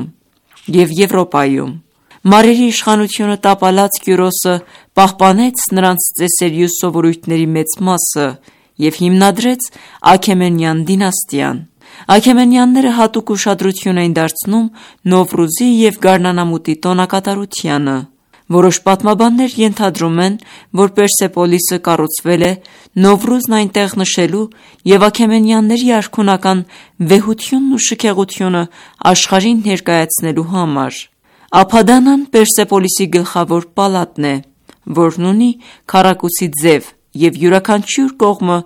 և Եվրոպայում։ Մարերի իշխանությունը տապալած Կյուրոսը պահպանեց նրանց ծեսերի ու սովորույթների մեծ մասը և հիմնադրեց Աքեմենյան դինաստիան։ Աքեմենյանները հատուկ ուշադրություն էին դարձնում Նովրուզի և գարնանամուտի տոնակատարությանը։ Որոշ պատմաբաններ ենթադրում են, որ Պերսեպոլիսը կառուցվել է Նովրուզն այնտեղ նշելու և աքեմենյանների արքունական վեհությունն ու շքեղությունը աշխարհին ներկայացնելու համար։ Ափադանան Պերսեպոլիսի գլխավոր պալատն է, որն ունի քառակուսի ձև և յուրաքանչյուր կողմը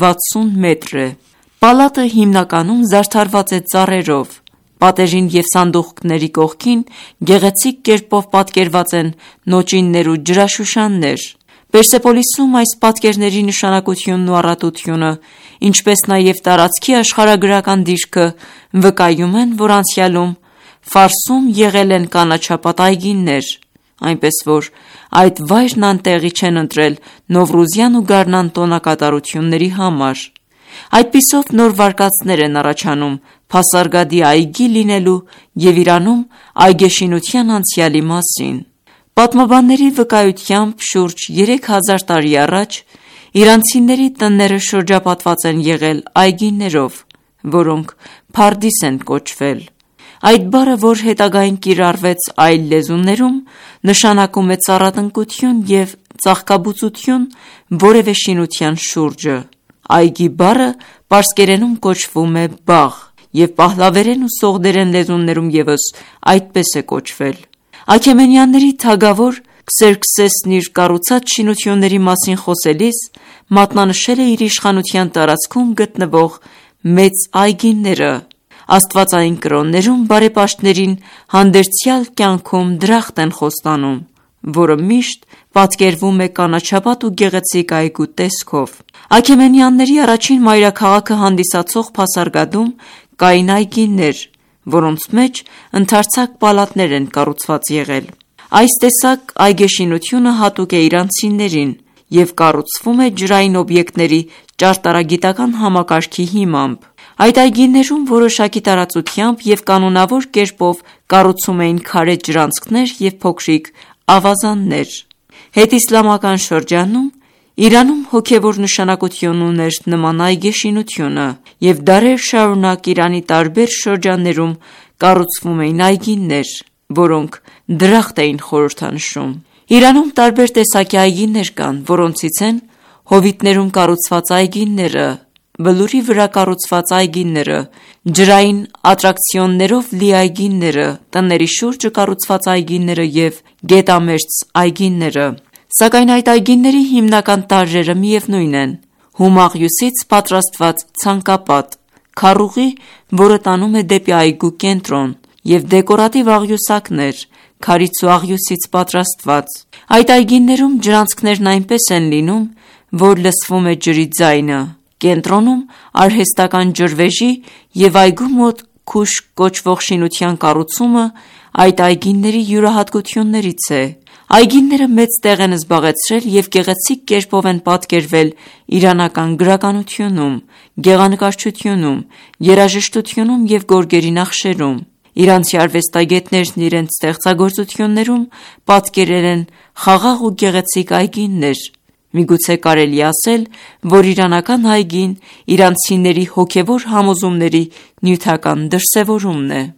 60 մետր է։ Պալատը հիմնականում զարդարված է ծառերով։ Պատերին և սանդուղքների կողքին գեղեցիկ կերպով պատկերված են նոճիններ ու ջրաշուշաններ։ Պերսեպոլիսում այս պատկերների նշանակությունն ու առատությունը, ինչպես նաև տարածքի աշխարհագրական դիրքը վկայում են, որ անցյալում Ֆարսում եղել են կանաչապատ այգիներ, այնպես որ այդ վայրն անտեղի չեն ընտրել նովրուզյան ու գարնան տոնակատարությունների համար։ Այդպիսով նոր վարկածներ են առաջանում Փասարգադի այգի լինելու և Իրանում այգեշինության անցյալի մասին։ Պատմաբանների վկայությամբ շուրջ 3000 տարի առաջ իրանցիների տները շրջապատված են եղել այգիներով, որոնք Փարդիս են կոչվել։ Այդ բառը, որ հետագային կիրառվեց այլ լեզուներում, նշանակում է ծառատնկություն և ծաղկաբուծություն որևէ շինության շուրջը։ Այգի բառը պարսկերենում կոչվում է բաղ և պահլավերեն ու սողդերեն լեզուներում ևս այդպես է կոչվել։ Աքեմենյանների թագավոր Քսերքսեսն իր կառուցած շինությունների մասին խոսելիս մատնանշել է իր իշխանության տարածքում գտնվող մեծ այգիները։ Աստվածային կրոններում բարեպաշտներին հանդերձյալ կյանքում դրախտ են խոստանում, որը միշտ պատկերվում է կանաչապատ ու գեղեցիկ այգու տեսքով։ Աքեմենյանների առաջին մայրաքաղաքը հանդիսացող Փասարգադում կային այգիներ, որոնց մեջ ընդարձակ պալատներ են կառուցված եղել։ Այս տեսակ այգեշինությունը հատուկ է իրանցիներին և կառուցվում է ջրային օբյեկտների ճարտարագիտական համակարգի հիմամբ։ Այդ այգիներում որոշակի տարածությամբ և կանոնավոր կերպով կառուցում էին քարե ջրանցքներ և փոքրիկ ավազաններ։ Հետիսլամական շրջանում Իրանում հոգևոր նշանակություն ուներ նման այգեշինությունը, և դարեր շարունակ Իրանի տարբեր շրջաններում կառուցվում էին այգիներ, որոնք դրախտ էին խորհրդանշում։ Իրանում տարբեր տեսակի այգիներ կան, որոնցից են հովիտներում կառուցված այգիները, բլուրի վրա կառուցված այգիները, ջրային ատրակցիոններով լի այգիները, տների շուրջը կառուցված այգիները և գետամերձ այգիները։ Սակայն այդ այգիների հիմնական տարրերը միևնույն են՝ հում աղյուսից պատրաստված ցանկապատ, քառուղի, որը տանում է դեպի այգու կենտրոն, և դեկորատիվ աղյուսակներ, քարից ու աղյուսից պատրաստված։ Այդ այգիներում ջրանցքներն այնպես են լինում, որ լսվում է ջրի ձայնը։ Կենտրոնում արհեստական ջրվեժի և այգու մոտ քուշք կոչվող շինության կառուցումը այդ այգիների յուրահատկություններից է։ Այգիները մեծ տեղ են զբաղեցրել և գեղեցիկ կերպով են պատկերվել իրանական գրականությունում, գեղանկարչությունում, երաժշտությունում և գորգերի նախշերում։ Իրանցի արվեստագետներն իրենց ստեղծագործություններում պատկերել են խաղաղ ու գեղեցիկ այգիներ։ Միգուցե կարելի է ասել, որ իրանական այգին իրանցիների հոգևոր համոզումների նյութական դրսևորումն է։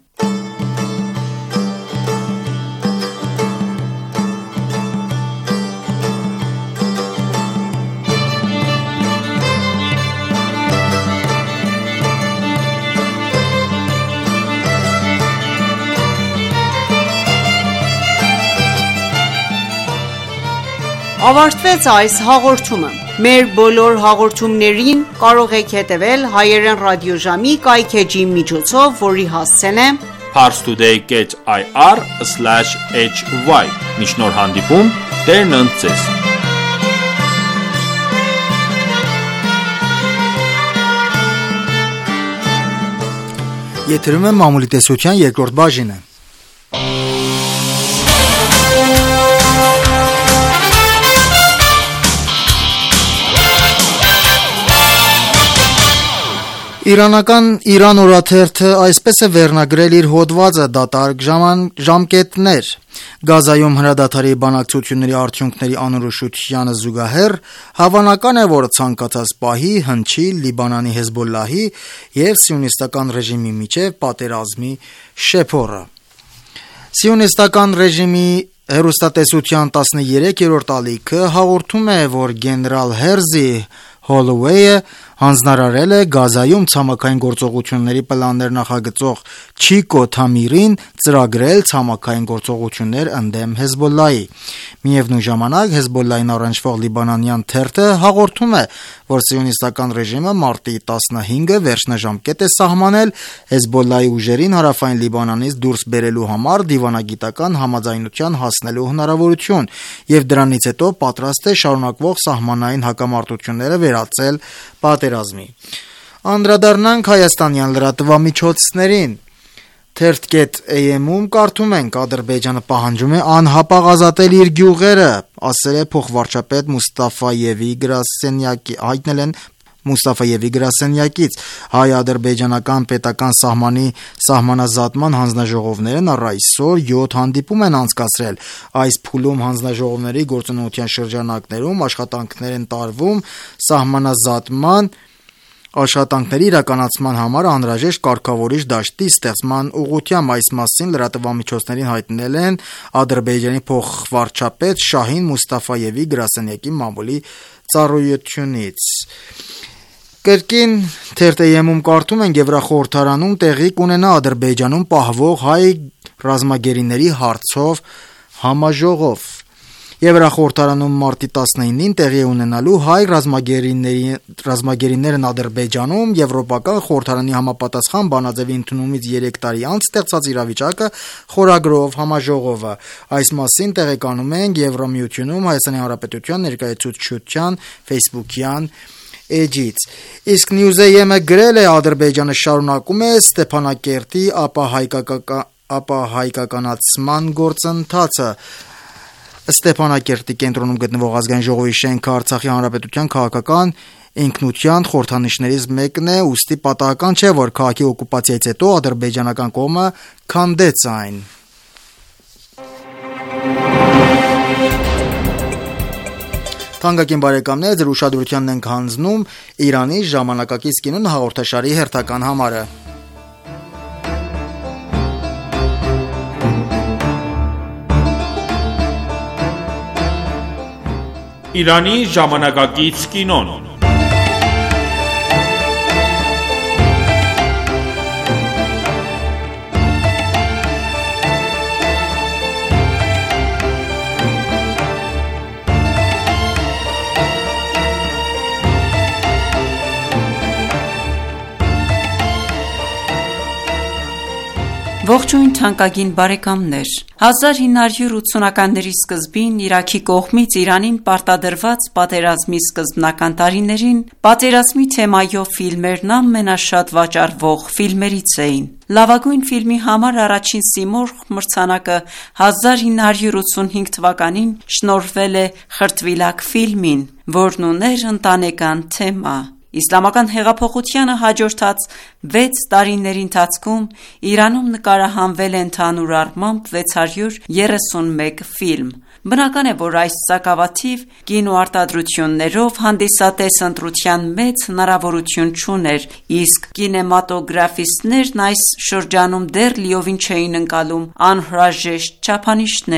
ավարտվեց այս հաղորդումը։ Մեր բոլոր հաղորդումներին կարող եք հետևել հայերեն ռադիոժամի կայքէջի միջոցով, որի հասցեն է parstoday.ir/hy։ Մինչ նոր հանդիպում, Տերն ընդ ձեզ։ Եթերում է մամուլի տեսության երկրորդ բաժինը։ Իրանական Իրան օրաթերթը այսպես է վերնագրել իր հոդվածը «Դատարկ ժամկետներ»։ Գազայում հրադադարի բանակցությունների արդյունքների անորոշությանը զուգահեռ հավանական է, որ ցանկացած պահի հնչի Լիբանանի Հեզբոլլահի և սիոնիստական ռեժիմի միջև պատերազմի շեփորը։ Սիոնիստական ռեժիմի հեռուստատեսության 13-րդ ալիքը հաղորդում է, որ գեներալ Հերզի Հոլովեյը հանձնարարել է Գազայում ցամաքային գործողությունների պլաններ նախագծող Չիկո Թամիրին ծրագրել ցամաքային գործողություններ ընդդեմ Հեզբոլլահի։ Միևնույն ժամանակ Հեզբոլլահին առնչվող լիբանանյան թերթը հաղորդում է, որ սիոնիստական ռեժիմը մարտի 15-ը վերջնաժամկետ է սահմանել Հեզբոլլահի ուժերին հարավային Լիբանանից դուրս բերելու համար դիվանագիտական համաձայնության հասնելու հնարավորություն և դրանից հետո պատրաստ է շարունակվող սահմանային հակամարտությունները վերածել պատերազմի։ Անդրադառնանք հայաստանյան լրատվամիջոցներին։ Թերթ.am-ում կարդում ենք. Ադրբեջանը պահանջում է անհապաղ ազատել իր գյուղերը, ասել է փոխվարչապետ Մուստաֆայևի գրասենյակից։ Հայ-ադրբեջանական պետական սահմանի սահմանազատման հանձնաժողովներն առ այսօր 7 հանդիպում են անցկացրել։ Այս փուլում հանձնաժողովների գործունեության շրջանակներում աշխատանքներ են տարվում սահմանազատման աշխատանքների իրականացման համար անհրաժեշտ կարգավորիչ դաշտի ստեղծման ուղղությամբ։ Այս մասին լրատվամիջոցներին հայտնել են Ադրբեջանի փոխվարչապետ Շահին Մուստաֆայևի գրասենյակի մամուլի ծառայությունից։ Կրկին թերթ.am-ում կարդում ենք. Եվրախորհրդարանում տեղի կունենա Ադրբեջանում պահվող հայ ռազմագերիների հարցով համաժողով։ Եվրախորհրդարանում մարտի 19-ին տեղի ունենալու հայ ռազմագերիներն Ադրբեջանում Եվրոպական խորհրդարանի համապատասխան բանաձևի ընդունումից 3 տարի անց ստեղծած իրավիճակը խորագրով համաժողովը։ Այս մասին տեղեկանում ենք Եվրամիությունում Հայաստանի Հանրապետության ներկայացուցչության Facebook-յան էջից։ Իսկ News.am-ը գրել է. Ադրբեջանը շարունակում է Ստեփանակերտի ապահայկականացման գործընթացը։ Ստեփանակերտի կենտրոնում գտնվող Ազգային ժողովի շենքը Արցախի Հանրապետության քաղաքական ինքնության խորհրդանիշներից մեկն է, ուստի պատահական չէ, որ քաղաքի օկուպացիայից հետո ադրբեջանական կողմը քանդեց այն։ Թանկագին բարեկամներ, ձեր ուշադրությանն ենք հանձնում Իրանի ժամանակակից կինոն հաղորդաշարի հերթական համարը։ Իրանի ժամանակակից կինոն։ Ողջույն թանկագին բարեկամներ։ 1980-ականների սկզբին Իրաքի կողմից Իրանին պարտադրված պատերազմի սկզբնական տարիներին պատերազմի թեմայով ֆիլմերն ամենաշատ վաճառվող ֆիլմերից էին։ Լավագույն ֆիլմի համար առաջին Սիմորղ մրցանակը 1985 թվականին շնորհվել է Խրտվիլակ ֆիլմին, որն ուներ ընտանեկան թեմա։ Իսլամական հեղափոխությանը հաջորդած 6 տարիների ընթացքում Իրանում նկարահանվել է ընդհանուր առմամբ 631 ֆիլմ։ Բնական է, որ այս սակավաթիվ կինոարտադրություններով հանդիսատես ընտրության մեծ հնարավորություն չուներ, իսկ կինեմատոգրաֆիստներն այս շրջանում դեռ լիովին չէին ընկալում անհրաժեշտ չափանիշները։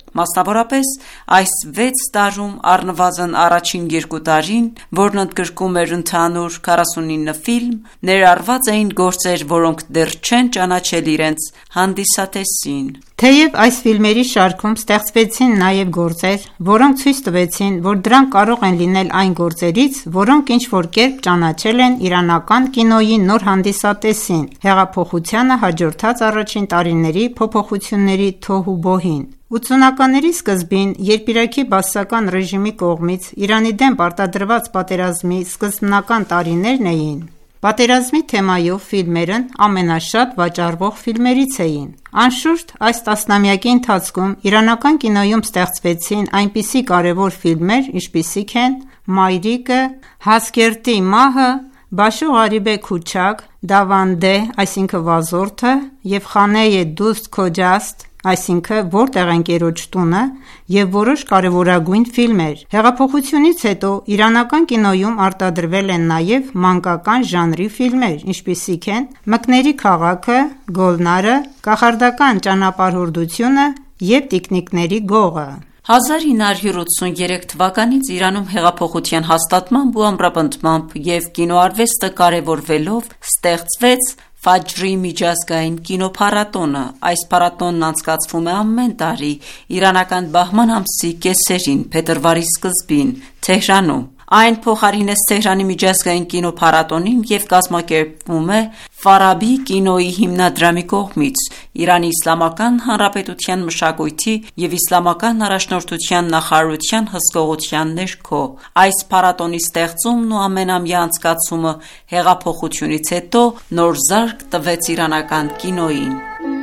Մասնավորապես, այս 6 տարում առնվազն առաջին 2 տարին, որն ընդգրկում էր ընդհանուր 49 ֆիլմ, ներառված էին գործեր, որոնք դեռ չեն ճանաչել իրենց հանդիսատեսին։ Թեև այս ֆիլմերի շարքում ստեղծվեցին նաև գործեր, որոնք ցույց տվեցին, որ դրանք կարող են լինել այն գործերից, որոնք ինչ-որ կերպ ճանաչել են իրանական կինոյի նոր հանդիսատեսին, հեղափոխությանը հաջորդած առաջին տարիների փոփոխությունների թոհուբոհին։ 80-ականների սկզբին, երբ Իրաքի բաասական ռեժիմի կողմից Իրանի դեմ պարտադրված պատերազմի սկզբնական տարիներն էին, պատերազմի թեմայով ֆիլմերն ամենաշատ վաճառվող ֆիլմերից էին։ Անշուշտ, այս տասնամյակի ընթացքում իրանական կինոյում ստեղծվեցին այնպիսի կարևոր ֆիլմեր, ինչպիսիք են «Մայրիկը», «Հասկերտի մահը», «Բաշու Ղարիբե Քուչակ», «Դավանդե», այսինքն «Վազորդը» և «Խանե Դուստ Քոջաստ», այսինքն «Որտեղ է ընկերոջ տունը» և որոշ կարևորագույն ֆիլմեր։ Հեղափոխությունից հետո իրանական կինոյում արտադրվել են նաև մանկական ժանրի ֆիլմեր, ինչպիսիք են «Մկների քաղաքը», «Գոլնարը», «Կախարդական ճանապարհորդությունը» և «Տիկնիկների գողը»։ 1983 թվականից Իրանում հեղափոխության հաստատմամբ ու ամրապնդմամբ և կինոարվեստը կարևորվելով ստեղծվեց Ֆաջրի միջազգային կինոփառատոնը։ Այս փառատոնն անցկացվում է ամեն տարի իրանական բահման ամսի կեսերին, փետրվարի սկզբին, Թեհրանում։ Այն փոխարինեց Թեհրանի միջազգային կինոփառատոնին և կազմակերպվում է Ֆարաբի կինոյի հիմնադրամի կողմից, Իրանի Իսլամական Հանրապետության մշակույթի և իսլամական առաջնորդության նախարարության հսկողության ներքո։ Այս փառատոնի ստեղծումն ու ամենամյա անցկացումը հեղափոխությունից հետո նոր զարկ տվեց իրանական կինոյին։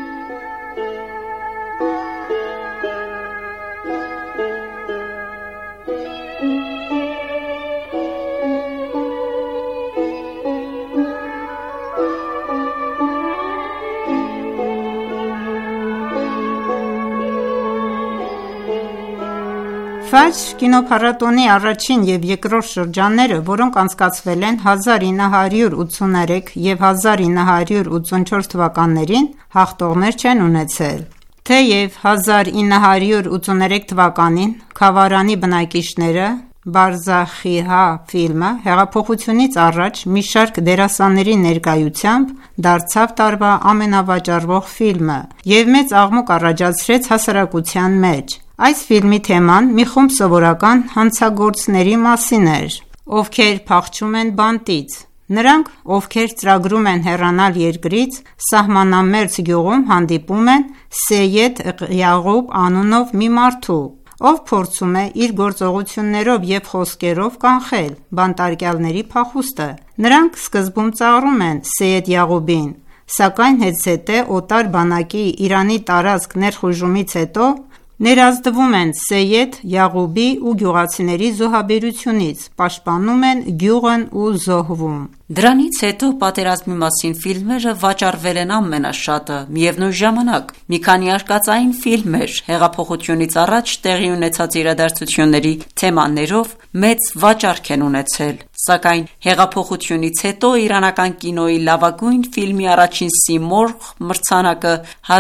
Ֆաջր կինոփառատոնի առաջին և երկրորդ շրջանները, որոնք անցկացվել են 1983 և 1984 թվականներին, հաղթողներ չեն ունեցել։ Թեև 1983 թվականին «Քավարանի բնակիչները» Բարզախիհա ֆիլմը հեղափոխությունից առաջ մի շարք դերասանների ներկայությամբ դարձավ տարվա ամենավաճառվող ֆիլմը և մեծ աղմուկ առաջացրեց հասարակության մեջ։ Այս ֆիլմի թեման մի խումբ սովորական հանցագործների մասին էր, ովքեր փախչում են բանտից։ Նրանք, ովքեր ծրագրում են հեռանալ երկրից, սահմանամերձ գյուղում հանդիպում են Սեյեդ Յաղուբ անունով մի մարդու, ով փորձում է իր գործողություններով և խոսքերով կանխել բանտարկյալների փախուստը։ Նրանք սկզբում ծաղրում են Սեյեդ Յաղուբին, սակայն հետզհետե օտար բանակի Իրանի տարածք ներխուժումից հետո ներազդվում են Սեյեդ Յաղուբի ու գյուղացիների զոհաբերությունից, պաշտպանում են գյուղն ու զոհվում։ Դրանից հետո պատերազմի մասին ֆիլմերը վաճառվել են ամենաշատը։ Միևնույն ժամանակ, մի քանի արկածային ֆիլմեր հեղափոխությունից առաջ տեղի ունեցած իրադարձությունների թեմաներով մեծ վաճառք են ունեցել։ Սակայն հեղափոխությունից հետո իրանական կինոյի լավագույն ֆիլմի առաջին Սիմորղ մրցանակը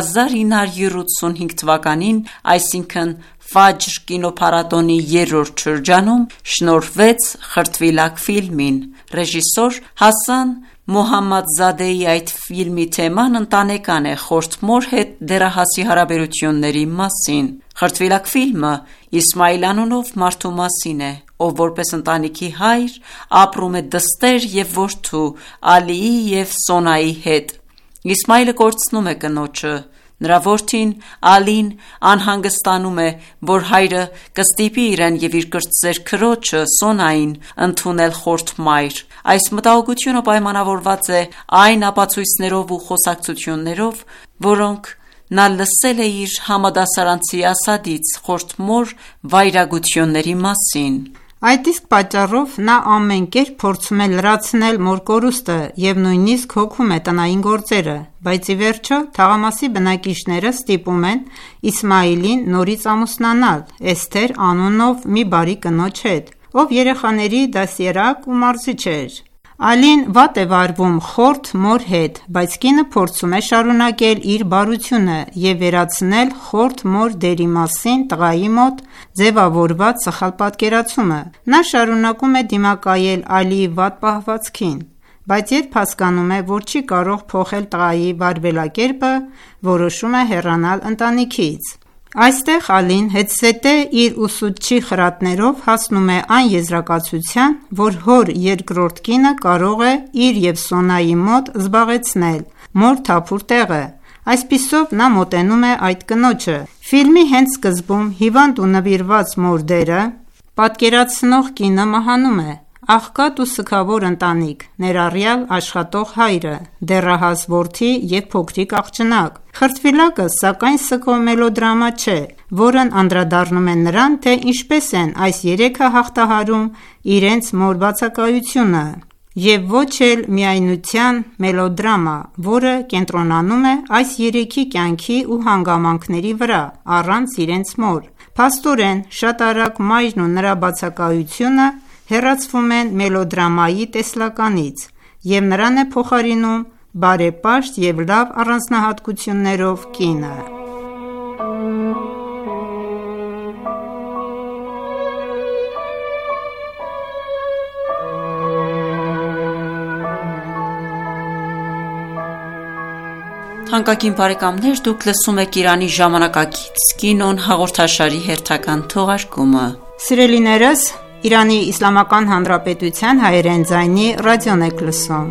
1985 թվականին, այսինքն Ֆաջր կինոփառատոնի երրորդ շրջանում շնորհվեց Խրտվիլակ ֆիլմին։ Ռեժիսոր Հասան Մոհամմադզադեի այդ ֆիլմի թեման ընտանեկան է, խորթ մոր հետ դեռահասի հարաբերությունների մասին։ Խրտվիլակ ֆիլմը Իսմայիլ անունով մարդու մասին է, ով որպես ընտանիքի հայր ապրում է դստեր և որդու Ալիի և Սոնայի հետ։ Իսմայիլը կորցնում է կնոջը։ Նրա որդին Ալին անհանգստանում է, որ հայրը կստիպի իրեն և իր կրտսեր քրոջը Սոնային ընդունել խորթ մայր։ Այս մտահոգությունը պայմանավորված է այն ապացույցներով ու խոսակցություններով, որոնք նա լսել է իր համադասարանցի Ասադից խորթ մոր վայրագությունների մասին։ Այդ իսկ պատճառով նա ամեն կերպ փորձում է լրացնել մոր կորուստը և նույնիսկ հոգում է տնային գործերը, բայց ի վերջո թաղամասի բնակիչները ստիպում են Իսմայիլին նորից ամուսնանալ Էսթեր անունով մի բարի կնոջ հետ, ով երեխաների դաստիարակ ու մարզիչ էր։ Ալին վատ է վարվում խորթ մոր հետ, բայց կինը փորձում է շարունակել իր բարությունը և վերացնել խորթ մոր դերի մասին տղայի մոտ ձևավորված սխալ պատկերացումը։ Նա շարունակում է դիմակայել Ալիի վատ պահվածքին, բայց երբ հասկանում է, որ չի կարող փոխել տղայի վարվելակերպը, որոշում է հեռանալ ընտանիքից։ Այստեղ Ալին հետզհետե իր ուսուցչի խրատներով հասնում է այն եզրակացության, որ հոր երկրորդ կինը կարող է իր և Սոնայի մոտ զբաղեցնել մոր թափուր տեղը։ Այսպիսով նա մոտենում է այդ կնոջը։ Ֆիլմի հենց սկզբում հիվանդ ու նվիրված մոր դերը պատկերացնող կինը մահանում է։ Աղքատ ու սգավոր ընտանիք, ներառյալ աշխատող հայրը, դեռահաս որդի և փոքրիկ աղջնակ։ Խրտվիլակը սակայն սգո մելոդրամա չէ, որն անդրադառնում է նրան, թե ինչպես են այս երեքը հաղթահարում իրենց մոր բացակայությունը, և ոչ էլ միայնության մելոդրամա, որը կենտրոնանում է այս երեքի կյանքի ու հանգամանքների վրա, առանց իրենց մոր։ Փաստորեն, շատ արագ մայրն ու նրա բացակայությունը հեռացվում են մելոդրամայի տեսլականից, և նրան է փոխարինում բարեպաշտ և լավ առանձնահատկություններով կինը։ Թանկագին բարեկամներ, դուք լսում եք Իրանի ժամանակակից կինոն հաղորդաշարի հերթական թողարկումը։ Սիրելիներս, Իրանի Իսլամական Հանրապետության հայերեն ձայնի ռադիոն եք լսում։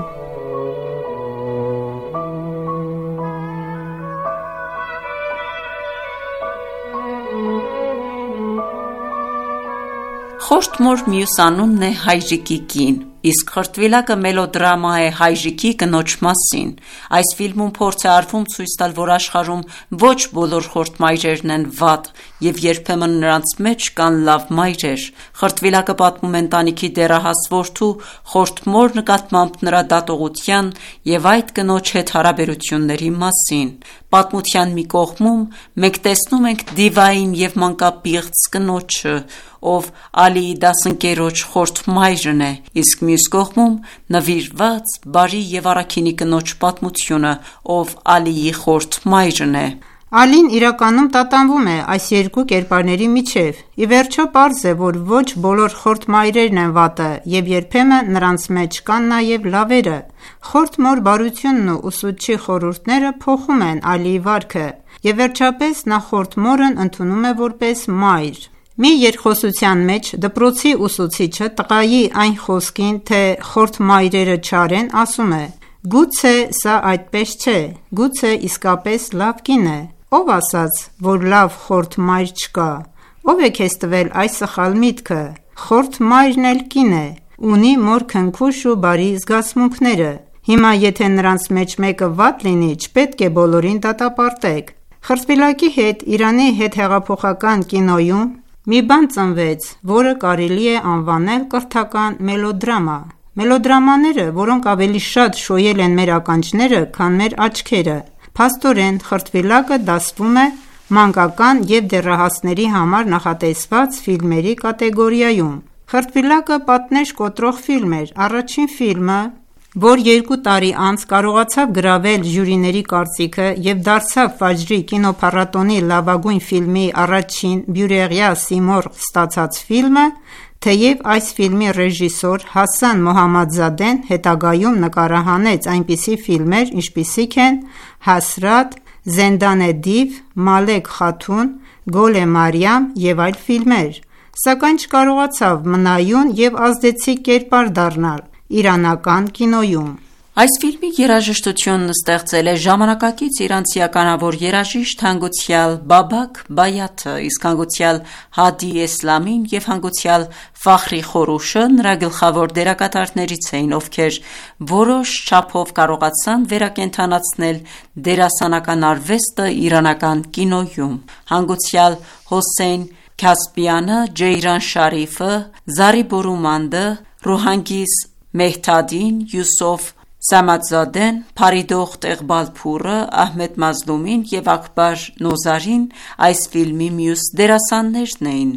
Խորթ մոր մյուս անունն է հայրիկի կին, իսկ խրտվիլակը մելոդրամա է հայրիկի կնոջ մասին։ Այս ֆիլմում փորձ է արվում ցույց տալ, որ աշխարհում ոչ բոլոր խորթ մայրերն են վատ, և երբեմն նրանց մեջ կան լավ մայրեր։ Խրտվիլակը պատմում է ընտանիքի դեռահաս որդու խորթ մոր նկատմամբ նրա դատողության և այդ կնոջ հետ հարաբերությունների մասին։ Պատմության մի կողմում մենք տեսնում ենք դիվային և մանկապիղծ կնոջը, ով Ալիի դասընկերոջ խորթ մայրն է, իսկ մյուս կողմում նվիրված, բարի և առաքինի կնոջ պատմությունը, ով Ալիի խորթ մայրն է։ Ալին իրականում տատանվում է այս երկու կերպարների միջև։ Ի վերջո պարզ է, որ ոչ բոլոր խորթ մայրերն են վատը, և երբեմն նրանց մեջ կան նաև լավերը։ Խորթ մոր բարությունն ու ուսուցչի խորհուրդները փոխում են Ալիի վարքը, և վերջապես նա խորթ մորն ընդունում է որպես մայր։ Մի երկխոսության մեջ դպրոցի ուսուցիչը տղայի այն խոսքին, թե խորթ մայրերը չար են, ասում է. «Գուցե սա այդպես չէ, գուցե իսկապես լավ կին է։ Ով ասաց, որ լավ խորթ մայր չկա։ Ով է քեզ տվել այս սխալ միտքը։ Խորթ մայրն էլ կին է, ունի մոր քնքուշ ու բարի զգացմունքները։ Հիմա եթե նրանց մեջ մեկը վատ լինի, չպետք է բոլորին դատապարտեք»։ Խրտվիլակի հետ Իրանի հետհեղափոխական կինոյում մի բան ծնվեց, որը կարելի է անվանել կրթական մելոդրամա։ Մելոդրամաները, որոնք ավելի շատ շոյել են մեր ականջները, քան մեր աչքերը։ Փաստորեն, խրտվիլակը դասվում է մանկական և դեռահասների համար նախատեսված ֆիլմերի կատեգորիայում։ Խրտվիլակը պատնեշ կոտրող ֆիլմ էր, առաջին ֆիլմը, որ 2 տարի անց կարողացավ գրավել ժյուրիների կարծիքը և դարձավ Ֆաջրի կինոփառատոնի լավագույն ֆիլմի առաջին բյուրեղյա սիմորղ ստացած ֆիլմը, թեև այս ֆիլմի ռեժիսոր Հասան Մոհամմադզադեն հետագայում նկարահանեց այնպիսի ֆիլմեր, ինչպիսիք են Հասրատ, Զենդան-e Div, Մալեք Խաթուն, Գոլ-e Մարիամ և այլ ֆիլմեր, սակայն չկարողացավ մնայուն և ազդեցիկ կերպար դառնալ իրանական կինոյում։ Այս ֆիլմի երաժշտությունն ստեղծել է ժամանակակից իրանցի ականավոր երաժիշտ հանգուցյալ Բաբակ Բայաթը, իսկ հանգուցյալ Հադի Էսլամին և հանգուցյալ Ֆախրի Խորուշը նրա գլխավոր դերակատարներից էին, ովքեր որոշ չափով կարողացան վերակենդանացնել դերասանական արվեստը իրանական կինոյում։ Հանգուցյալ Հոսեյն Քասպյանը, Ջեյրան Շարիֆը, Զարի Բորումանդը, Ռուհանգիզ Մեհթադին, Յուսոֆ Սամադզադեն, Փարիդոխտ Էղբալփուրը, Ահմեդ Մազլումին և Աքբար Նոզարին այս ֆիլմի մյուս դերասաններն էին։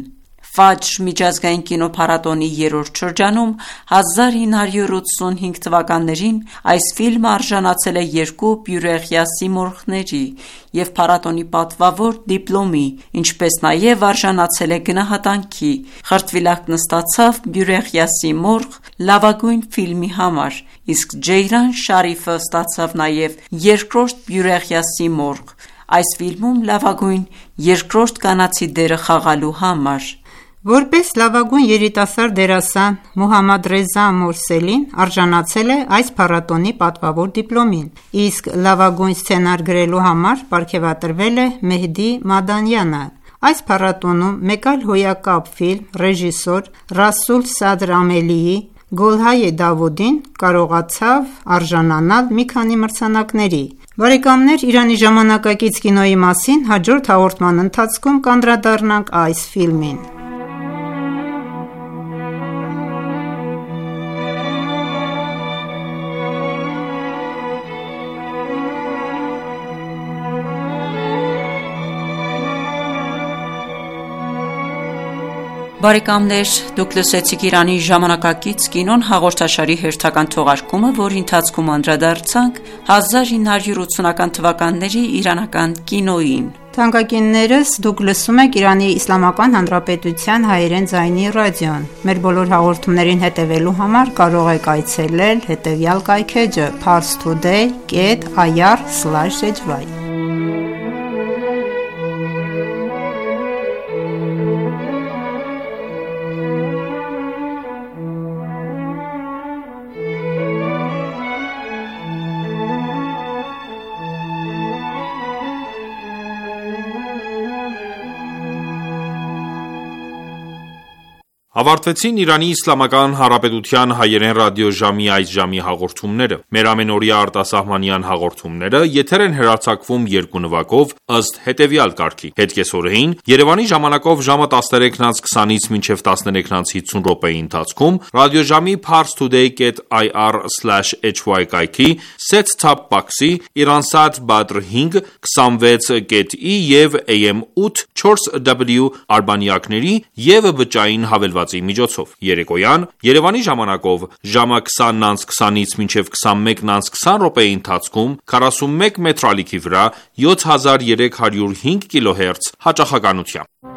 Ֆաջր միջազգային կինոփառատոնի 3-րդ շրջանում 1985 թվականներին այս ֆիլմը արժանացել է 2 բյուրեղյա սիմորղների և փառատոնի պատվավոր դիպլոմի, ինչպես նաև արժանացել է գնահատանքի։ Խրտվիլակն ստացավ բյուրեղյա սիմորղ լավագույն ֆիլմի համար, իսկ Ջեյրան Շարիֆը ստացավ նաև 2-րդ բյուրեղյա սիմորղ այս ֆիլմում լավագույն երկրորդ կանացի դերը խաղալու համար։ Որպես լավագույն երիտասարդ դերասան Մոհամմադ Ռեզա Մորսելին արժանացել է այս փառատոնի պատվավոր դիպլոմին, իսկ լավագույն սցենար գրելու համար պարգևատրվել է Մեհդի Մադանյանը։ Այս փառատոնում մեկ այլ հոյակապ ֆիլմ ռեժիսոր Ռասուլ Սադր Ամելիի Գոլհայե Դավուդին կարողացավ արժանանալ մի քանի մրցանակների։ Բարեկամներ, Իրանի ժամանակակից կինոյի մասին հաջորդ հաղորդման ընթացքում կանդրադառնանք այս ֆիլմին։ Բարեկամներ, դուք լսեցիք Իրանի ժամանակակից կինոն հաղորդաշարի հերթական թողարկումը, որի ընթացքում անդրադարձանք 1980-ական թվականների իրանական կինոյին։ Թանկագիններս, դուք լսում եք Իրանի Իսլամական Հանրապետության հայերեն ձայնի ռադիոն։ Մեր բոլոր հաղորդումներին հետևելու համար կարող եք այցելել հետևյալ կայքէջը parstoday.ir/hy Ավարտվեցին Իրանի Իսլամական Հանրապետության հայերեն ռադիոժամի այս ժամի հաղորդումները։ Մեր ամենօրյա արտասահմանյան հաղորդումները եթեր են հեռարձակվում երկու նվագով ըստ հետևյալ կարգի. Հետկեսօրեին Երևանի ժամանակով ժամը 13:20-ից մինչև 13:50 րոպեի ընթացքում ռադիոժամի parstoday.ir/hy կայքի set-top box-ի Iransat Badr 5 26.E եւ AM 8 4W արբանյակների եւ բջջային հավելվածի միջոցով։ Երեկոյան Երևանի ժամանակով ժամը 20:20-ից մինչև 21:20 րոպեի ընթացքում 41 մետրալիքի վրա 7305 կիլոհերց հաճախականությամբ։